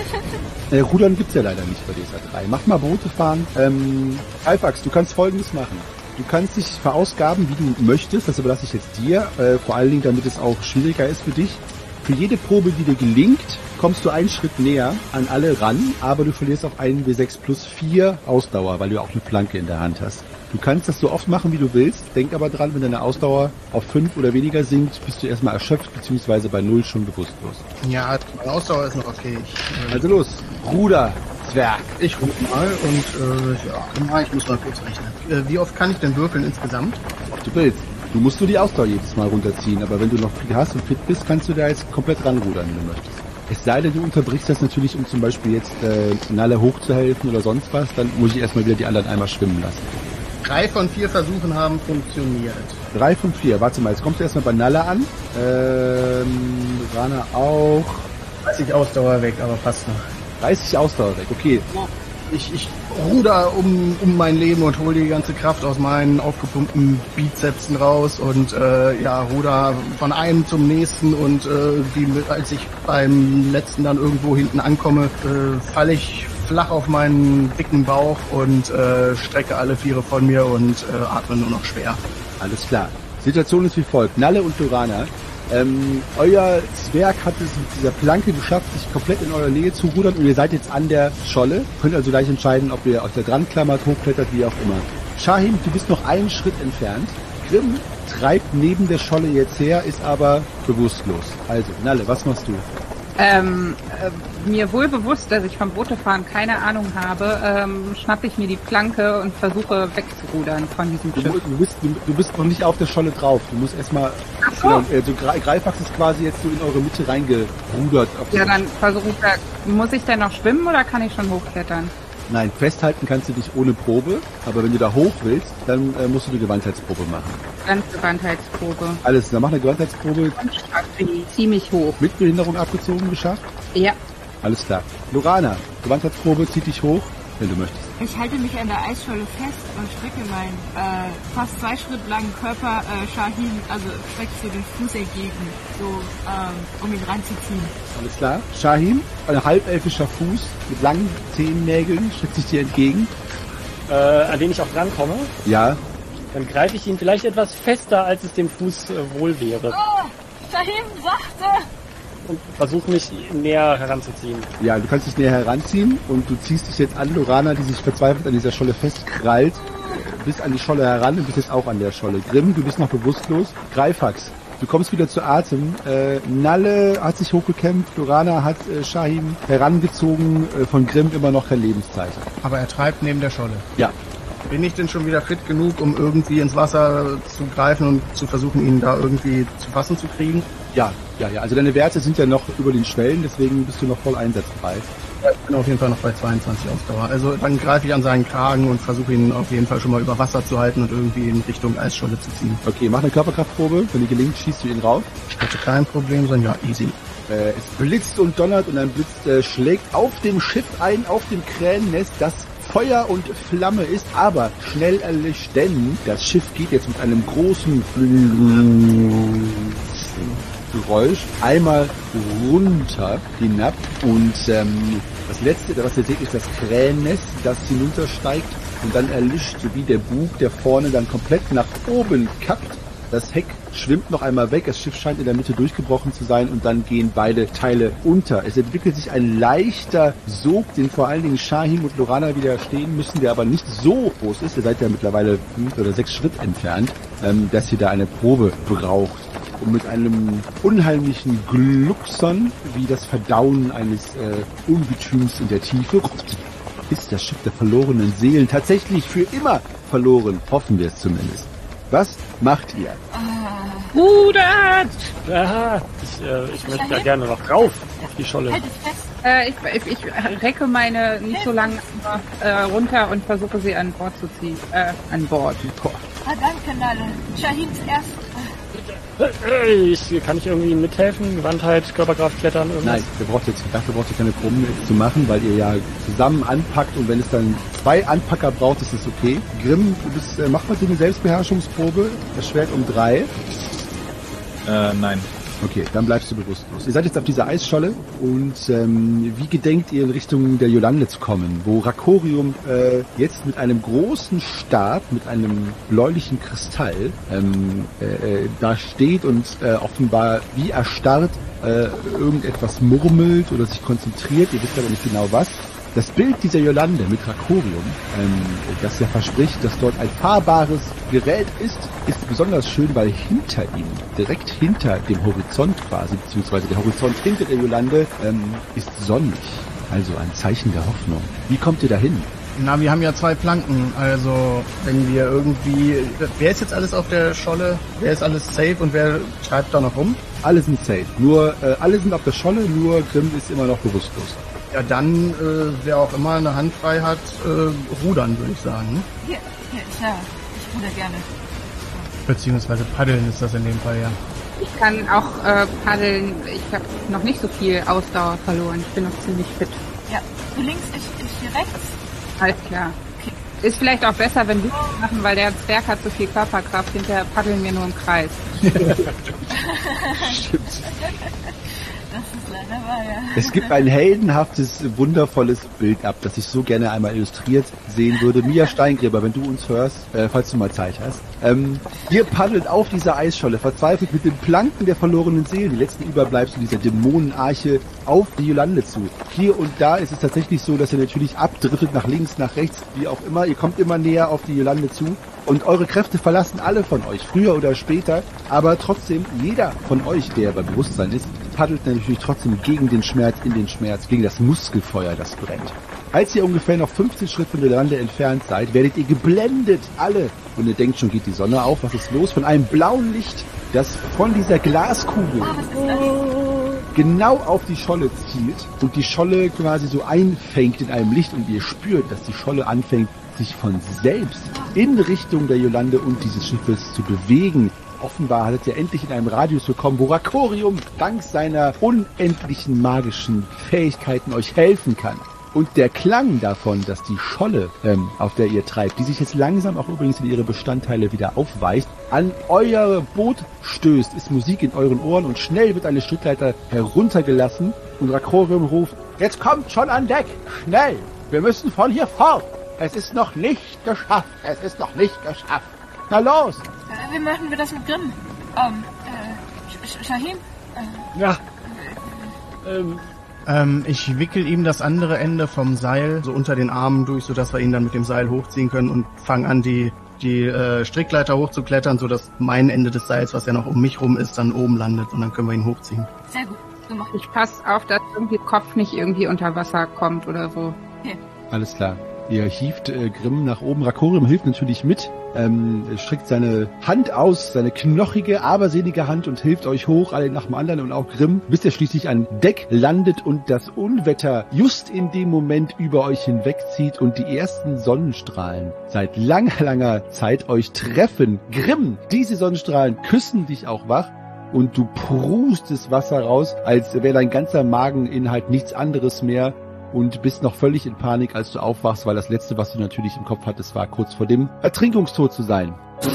äh, Rudern gibt's ja leider nicht bei D S A drei. Mach mal Boote fahren. Ähm, Alpax, du kannst Folgendes machen. Du kannst dich verausgaben, wie du möchtest, das überlasse ich jetzt dir, äh, vor allen Dingen, damit es auch schwieriger ist für dich. Für jede Probe, die dir gelingt, kommst du einen Schritt näher an alle ran, aber du verlierst auf einen W sechs plus vier Ausdauer, weil du auch eine Planke in der Hand hast. Du kannst das so oft machen, wie du willst. Denk aber dran, wenn deine Ausdauer auf fünf oder weniger sinkt, bist du erstmal erschöpft, beziehungsweise bei null schon bewusstlos. Ja, meine Ausdauer ist noch okay. Ich, äh, Also los, Ruder, Zwerg. ich rufe mal und, äh, ja, ich muss mal kurz rechnen. Äh, wie oft kann ich denn würfeln insgesamt? Ob du willst. Du musst nur die Ausdauer jedes Mal runterziehen, aber wenn du noch viel hast und fit bist, kannst du da jetzt komplett ranrudern, wenn du möchtest. Es sei denn, du unterbrichst das natürlich, um zum Beispiel jetzt äh, Nalle hochzuhelfen oder sonst was, dann muss ich erstmal wieder die anderen einmal schwimmen lassen. Drei von vier Versuchen haben funktioniert. Drei von vier. Warte mal, jetzt kommst du erstmal bei Nalle an. Ähm, Rana auch. dreißig Ausdauer weg, aber passt noch. dreißig Ausdauer weg, okay. Ich, ich ruder um, um mein Leben und hole die ganze Kraft aus meinen aufgepumpten Bizepsen raus und äh, ja, ruder von einem zum nächsten und äh, wie mit, als ich beim letzten dann irgendwo hinten ankomme, äh, falle ich flach auf meinen dicken Bauch und äh, strecke alle Viere von mir und äh, atme nur noch schwer. Alles klar. Situation ist wie folgt. Nalle und Lorana. Ähm, euer Zwerg hat es mit dieser Planke geschafft, sich komplett in eurer Nähe zu rudern und ihr seid jetzt an der Scholle. Könnt also gleich entscheiden, ob ihr aus der dran klammert, hochklettert, wie auch immer. Shahim, du bist noch einen Schritt entfernt. Grimm treibt neben der Scholle jetzt her, ist aber bewusstlos. Also, Nalle, was machst du? Ähm, äh, mir wohl bewusst, dass ich vom Bootefahren keine Ahnung habe, ähm, schnappe ich mir die Planke und versuche wegzurudern von diesem Du, Schiff. du, bist, du, du bist noch nicht auf der Scholle drauf. Du musst erstmal... Ach so. Genau, äh, so Gre- Greifax ist quasi jetzt so in eure Mitte reingerudert. Auf Ja, die- dann versuche ich da, muss ich denn noch schwimmen oder kann ich schon hochklettern? Nein, festhalten kannst du dich ohne Probe, aber wenn du da hoch willst, dann äh, musst du eine Gewandheitsprobe machen. Ganz Gewandheitsprobe. Alles, dann mach eine Gewandheitsprobe. Und schaffe die ziemlich hoch. Mit Behinderung abgezogen geschafft? Ja. Alles klar. Lorana, Gewandheitsprobe, zieh dich hoch, wenn du möchtest. Ich halte mich an der Eisscholle fest und strecke meinen äh, fast zwei Schritt langen Körper äh, Shahim, also strecke so den Fuß entgegen, so ähm, um ihn ranzuziehen. Alles klar. Shahim, ein halbelfischer Fuß mit langen Zehennägeln, streckt sich dir entgegen. Äh, an den ich auch rankomme. Ja, Dann greife ich ihn vielleicht etwas fester, als es dem Fuß äh, wohl wäre. Oh, Shahim, sachte! Und versuche mich näher heranzuziehen. ja, du kannst dich näher heranziehen und du ziehst dich jetzt an Lorana, die sich verzweifelt an dieser Scholle festkrallt. Du bist an die Scholle heran und bist jetzt auch an der Scholle. Grimm, du bist noch bewusstlos. Greifax, du kommst wieder zu Atem. Äh, Nalle hat sich hochgekämpft. Lorana hat äh, Shahim herangezogen. Äh, von Grimm immer noch kein Lebenszeichen. Aber er treibt neben der Scholle. Ja. Bin ich denn schon wieder fit genug, um irgendwie ins Wasser zu greifen und zu versuchen, ihn da irgendwie zu fassen zu kriegen? Ja, ja, ja. Also deine Werte sind ja noch über den Schwellen, deswegen bist du noch voll einsatzbereit. Ja, ich bin auf jeden Fall noch bei zweiundzwanzig Ausdauer. Also dann greife ich an seinen Kragen und versuche ihn auf jeden Fall schon mal über Wasser zu halten und irgendwie in Richtung Eisscholle zu ziehen. Okay, mach eine Körperkraftprobe. Wenn die gelingt, schießt du ihn rauf. Hätte kein Problem sein, ja, easy. Äh, es blitzt und donnert und ein Blitz äh, schlägt auf dem Schiff ein, auf dem Krähennest, das Feuer und Flamme ist, aber schnell erlischt, denn das Schiff geht jetzt mit einem großen Geräusch einmal runter hinab und ähm, das letzte, was ihr seht, ist das Krähennest, das hinuntersteigt und dann erlischt, sowie der Bug, der vorne dann komplett nach oben kappt. Das Heck schwimmt noch einmal weg, das Schiff scheint in der Mitte durchgebrochen zu sein und dann gehen beide Teile unter. Es entwickelt sich ein leichter Sog, den vor allen Dingen Shahim und Lorana widerstehen müssen, der aber nicht so groß ist. Ihr seid ja mittlerweile fünf oder sechs Schritt entfernt, ähm, dass ihr da eine Probe braucht. Und mit einem unheimlichen Glucksern, wie das Verdauen eines äh, Ungetüms in der Tiefe, ist das Schiff der verlorenen Seelen tatsächlich für immer verloren. Hoffen wir es zumindest. Was macht ihr? Rudert! Aha, ich, äh, ich möchte da gerne noch drauf, auf die Scholle. Halt es fest! Äh, ich, ich, ich recke meine nicht so lang äh, runter und versuche sie an Bord zu ziehen. Äh, an Bord. Ah, danke, Nalle. Shahims erst. Äh, Ich, kann ich irgendwie mithelfen? Gewandheit, Körperkraft, Klettern, irgendwas? Nein, ihr braucht jetzt, dafür braucht ihr keine Proben jetzt zu machen, weil ihr ja zusammen anpackt und wenn es dann zwei Anpacker braucht, ist es okay. Grimm, du bist, äh, mach mal so eine Selbstbeherrschungsprobe. Das Schwert um drei. Äh, nein. Okay, dann bleibst du bewusstlos. Ihr seid jetzt auf dieser Eisscholle und ähm, wie gedenkt ihr in Richtung der Yolande zu kommen, wo Rakorium äh, jetzt mit einem großen Stab, mit einem bläulichen Kristall ähm, äh, da steht und äh, offenbar wie erstarrt äh, irgendetwas murmelt oder sich konzentriert, ihr wisst aber nicht genau was. Das Bild dieser Yolande mit Rakorium, ähm, das ja verspricht, dass dort ein fahrbares Gerät ist, ist besonders schön, weil hinter ihm, direkt hinter dem Horizont quasi, beziehungsweise der Horizont hinter der Yolande, ähm, ist sonnig. Also ein Zeichen der Hoffnung. Wie kommt ihr dahin? Na, wir haben ja zwei Planken, also wenn wir irgendwie... Wer ist jetzt alles auf der Scholle? Wer ist alles safe und wer treibt da noch rum? Alle sind safe. Nur, äh, alle sind auf der Scholle, nur Grimm ist immer noch bewusstlos. Ja, dann, äh, wer auch immer eine Hand frei hat, äh, rudern, würde ich sagen. Ne? Hier, hier, klar. Ich ruder gerne. Beziehungsweise paddeln ist das in dem Fall, ja. Ich kann auch äh, paddeln. Ich habe noch nicht so viel Ausdauer verloren. Ich bin noch ziemlich fit. Ja, du links, ich, ich hier rechts. Alles klar. Okay. Ist vielleicht auch besser, wenn wir das machen, weil der Zwerg hat so viel Körperkraft. Hinterher paddeln wir nur im Kreis. Stimmt. Das ist leider wahr, ja. Es gibt ein heldenhaftes, wundervolles Bild ab, das ich so gerne einmal illustriert sehen würde. Mia Steingräber, wenn du uns hörst, äh, falls du mal Zeit hast. Ähm, ihr paddelt auf dieser Eisscholle, verzweifelt mit den Planken der verlorenen Seelen, die letzten Überbleibsel dieser Dämonenarche, auf die Yolande zu. Hier und da ist es tatsächlich so, dass ihr natürlich abdriftet nach links, nach rechts, wie auch immer. Ihr kommt immer näher auf die Yolande zu. Und eure Kräfte verlassen alle von euch, früher oder später. Aber trotzdem, jeder von euch, der bei Bewusstsein ist, paddelt natürlich trotzdem gegen den Schmerz, in den Schmerz, gegen das Muskelfeuer, das brennt. Als ihr ungefähr noch fünfzehn Schritt von der Lande entfernt seid, werdet ihr geblendet, alle. Und ihr denkt schon, geht die Sonne auf, was ist los? Von einem blauen Licht, das von dieser Glaskugel genau auf die Scholle zielt und die Scholle quasi so einfängt in einem Licht und ihr spürt, dass die Scholle anfängt, sich von selbst in Richtung der Yolande und dieses Schiffes zu bewegen. Offenbar hat er endlich in einem Radius gekommen, wo Rakorium dank seiner unendlichen magischen Fähigkeiten euch helfen kann. Und der Klang davon, dass die Scholle, ähm, auf der ihr treibt, die sich jetzt langsam auch übrigens in ihre Bestandteile wieder aufweicht, an euer Boot stößt, ist Musik in euren Ohren und schnell wird eine Strickleiter heruntergelassen und Rakorium ruft, jetzt kommt schon an Deck, schnell, wir müssen von hier fort. Es ist noch nicht geschafft, es ist noch nicht geschafft. Na los! Äh, wie machen wir das mit Grimm? Ähm, äh, Sh- Shahim? Äh, Ja. Ähm, Ähm, ich wickel ihm das andere Ende vom Seil so unter den Armen durch, sodass wir ihn dann mit dem Seil hochziehen können und fangen an, die, die äh, Strickleiter hochzuklettern, sodass mein Ende des Seils, was ja noch um mich rum ist, dann oben landet und dann können wir ihn hochziehen. sehr gut. So mach ich. Ich passe auf, dass irgendwie Kopf nicht irgendwie unter Wasser kommt oder so. Alles klar. Ihr hieft äh, Grimm nach oben. Rakorium hilft natürlich mit, ähm, streckt seine Hand aus, seine knochige, aberselige Hand und hilft euch hoch, alle nach dem anderen und auch Grimm, bis er schließlich an Deck landet und das Unwetter just in dem Moment über euch hinwegzieht und die ersten Sonnenstrahlen seit langer, langer Zeit euch treffen. Grimm, diese Sonnenstrahlen küssen dich auch wach und du prustest Wasser raus, als wäre dein ganzer Mageninhalt nichts anderes mehr. Und bist noch völlig in Panik, als du aufwachst, weil das Letzte, was du natürlich im Kopf hattest, war kurz vor dem Ertrinkungstod zu sein.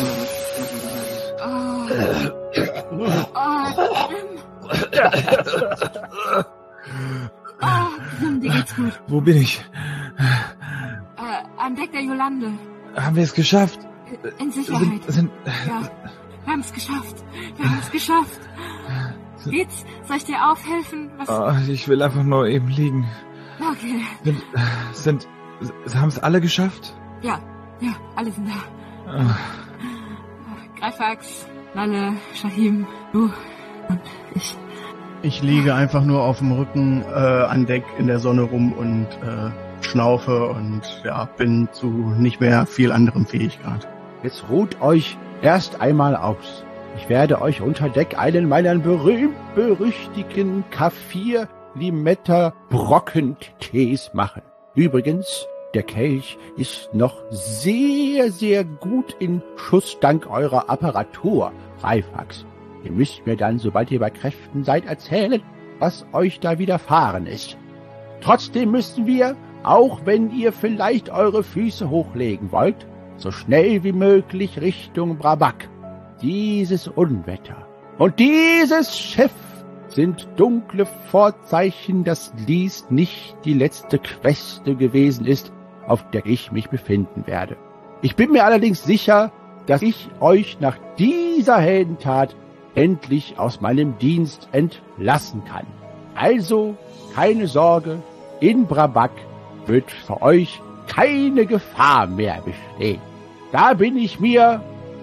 Ah, Grimm, dir geht's gut. Wo bin ich? Äh, an Deck der Yolande. Haben wir es geschafft? In Sicherheit. Sind, sind, Ja, wir haben es geschafft. Wir haben es geschafft. Geht's? Soll ich dir aufhelfen? Was? oh, ich will einfach nur eben liegen. Okay. Sind, sind haben es alle geschafft? Ja, ja, alle sind da. Ah, Greifax, Nalle, Shahim, du und ich. Ich liege einfach nur auf dem Rücken äh, an Deck in der Sonne rum und äh, schnaufe und ja, bin zu nicht mehr viel anderem fähig gerade. Jetzt ruht euch erst einmal aus. Ich werde euch unter Deck einen meiner berühmt-berüchtigten K vier Limetta Brockentees machen. Übrigens, der Kelch ist noch sehr, sehr gut in Schuss dank eurer Apparatur, Greifax. Ihr müsst mir dann, sobald ihr bei Kräften seid, erzählen, was euch da widerfahren ist. Trotzdem müssen wir, auch wenn ihr vielleicht eure Füße hochlegen wollt, so schnell wie möglich Richtung Brabak. Dieses Unwetter und dieses Schiff sind dunkle Vorzeichen, dass dies nicht die letzte Queste gewesen ist, auf der ich mich befinden werde. Ich bin mir allerdings sicher, dass ich euch nach dieser Heldentat endlich aus meinem Dienst entlassen kann. Also, keine Sorge, in Brabak wird für euch keine Gefahr mehr bestehen. Da bin ich mir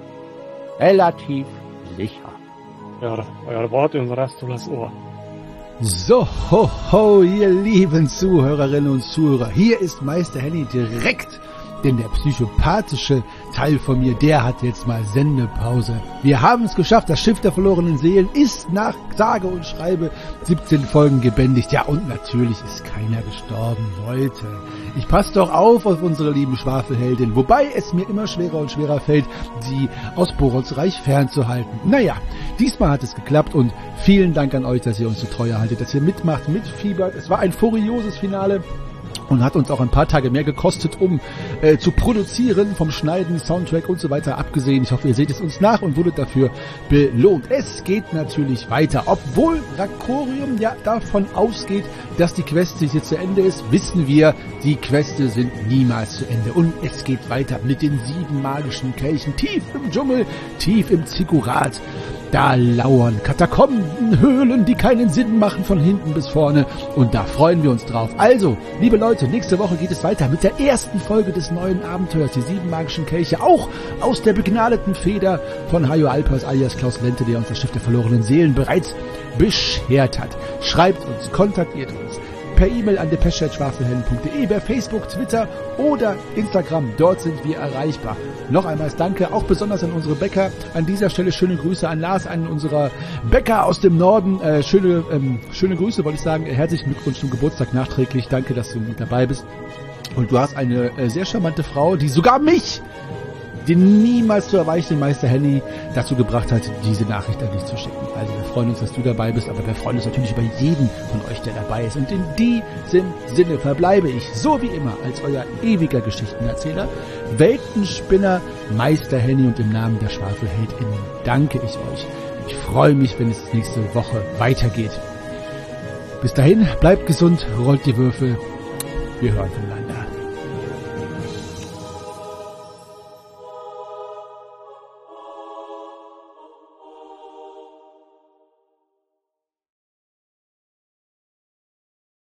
relativ sicher. Ja, euer Wort in Rastulas Ohr. So, ho, ho, ihr lieben Zuhörerinnen und Zuhörer. Hier ist Meister Henny direkt, denn der psychopathische Teil von mir, der hat jetzt mal Sendepause. Wir haben es geschafft, das Schiff der verlorenen Seelen ist nach sage und schreibe siebzehn Folgen gebändigt. Ja, und natürlich ist keiner gestorben, Leute. Ich passe doch auf auf unsere lieben Schwafelheldin, wobei es mir immer schwerer und schwerer fällt, sie aus Borots Reich fernzuhalten. Naja, diesmal hat es geklappt und vielen Dank an euch, dass ihr uns so treu haltet, dass ihr mitmacht, mitfiebert. Es war ein furioses Finale. Und hat uns auch ein paar Tage mehr gekostet, um äh, zu produzieren, vom Schneiden, Soundtrack und so weiter abgesehen. Ich hoffe, ihr seht es uns nach und wurdet dafür belohnt. Es geht natürlich weiter. Obwohl Rakorium ja davon ausgeht, dass die Quest jetzt zu Ende ist, wissen wir, die Queste sind niemals zu Ende. Und es geht weiter mit den sieben magischen Kelchen, tief im Dschungel, tief im Ziggurat. Da lauern Katakomben, Höhlen, die keinen Sinn machen von hinten bis vorne. Und da freuen wir uns drauf. Also, liebe Leute, nächste Woche geht es weiter mit der ersten Folge des neuen Abenteuers, die sieben magischen Kelche, auch aus der begnadeten Feder von Hajo Alpers alias Klaus Lente, der uns das Schiff der verlorenen Seelen bereits beschert hat. Schreibt uns, kontaktiert uns. Per E-Mail an depesche at schwafelhelden punkt de, per Facebook, Twitter oder Instagram. Dort sind wir erreichbar. Noch einmal Danke, auch besonders an unsere Bäcker. An dieser Stelle schöne Grüße an Lars, einen unserer Bäcker aus dem Norden. Äh, schöne, ähm, schöne Grüße, wollte ich sagen. Herzlichen Glückwunsch zum Geburtstag nachträglich. Danke, dass du mit dabei bist. Und du hast eine äh, sehr charmante Frau, die sogar mich, den niemals zu erweichenden Meister Henny, dazu gebracht hat, diese Nachricht an dich zu schicken. Also wir freuen uns, dass du dabei bist, aber wir freuen uns natürlich über jeden von euch, der dabei ist. Und in diesem Sinne verbleibe ich, so wie immer, als euer ewiger Geschichtenerzähler, Weltenspinner, Meister Henny, und im Namen der SchwafelheldInnen danke ich euch. Ich freue mich, wenn es nächste Woche weitergeht. Bis dahin, bleibt gesund, rollt die Würfel. Wir hören voneinander.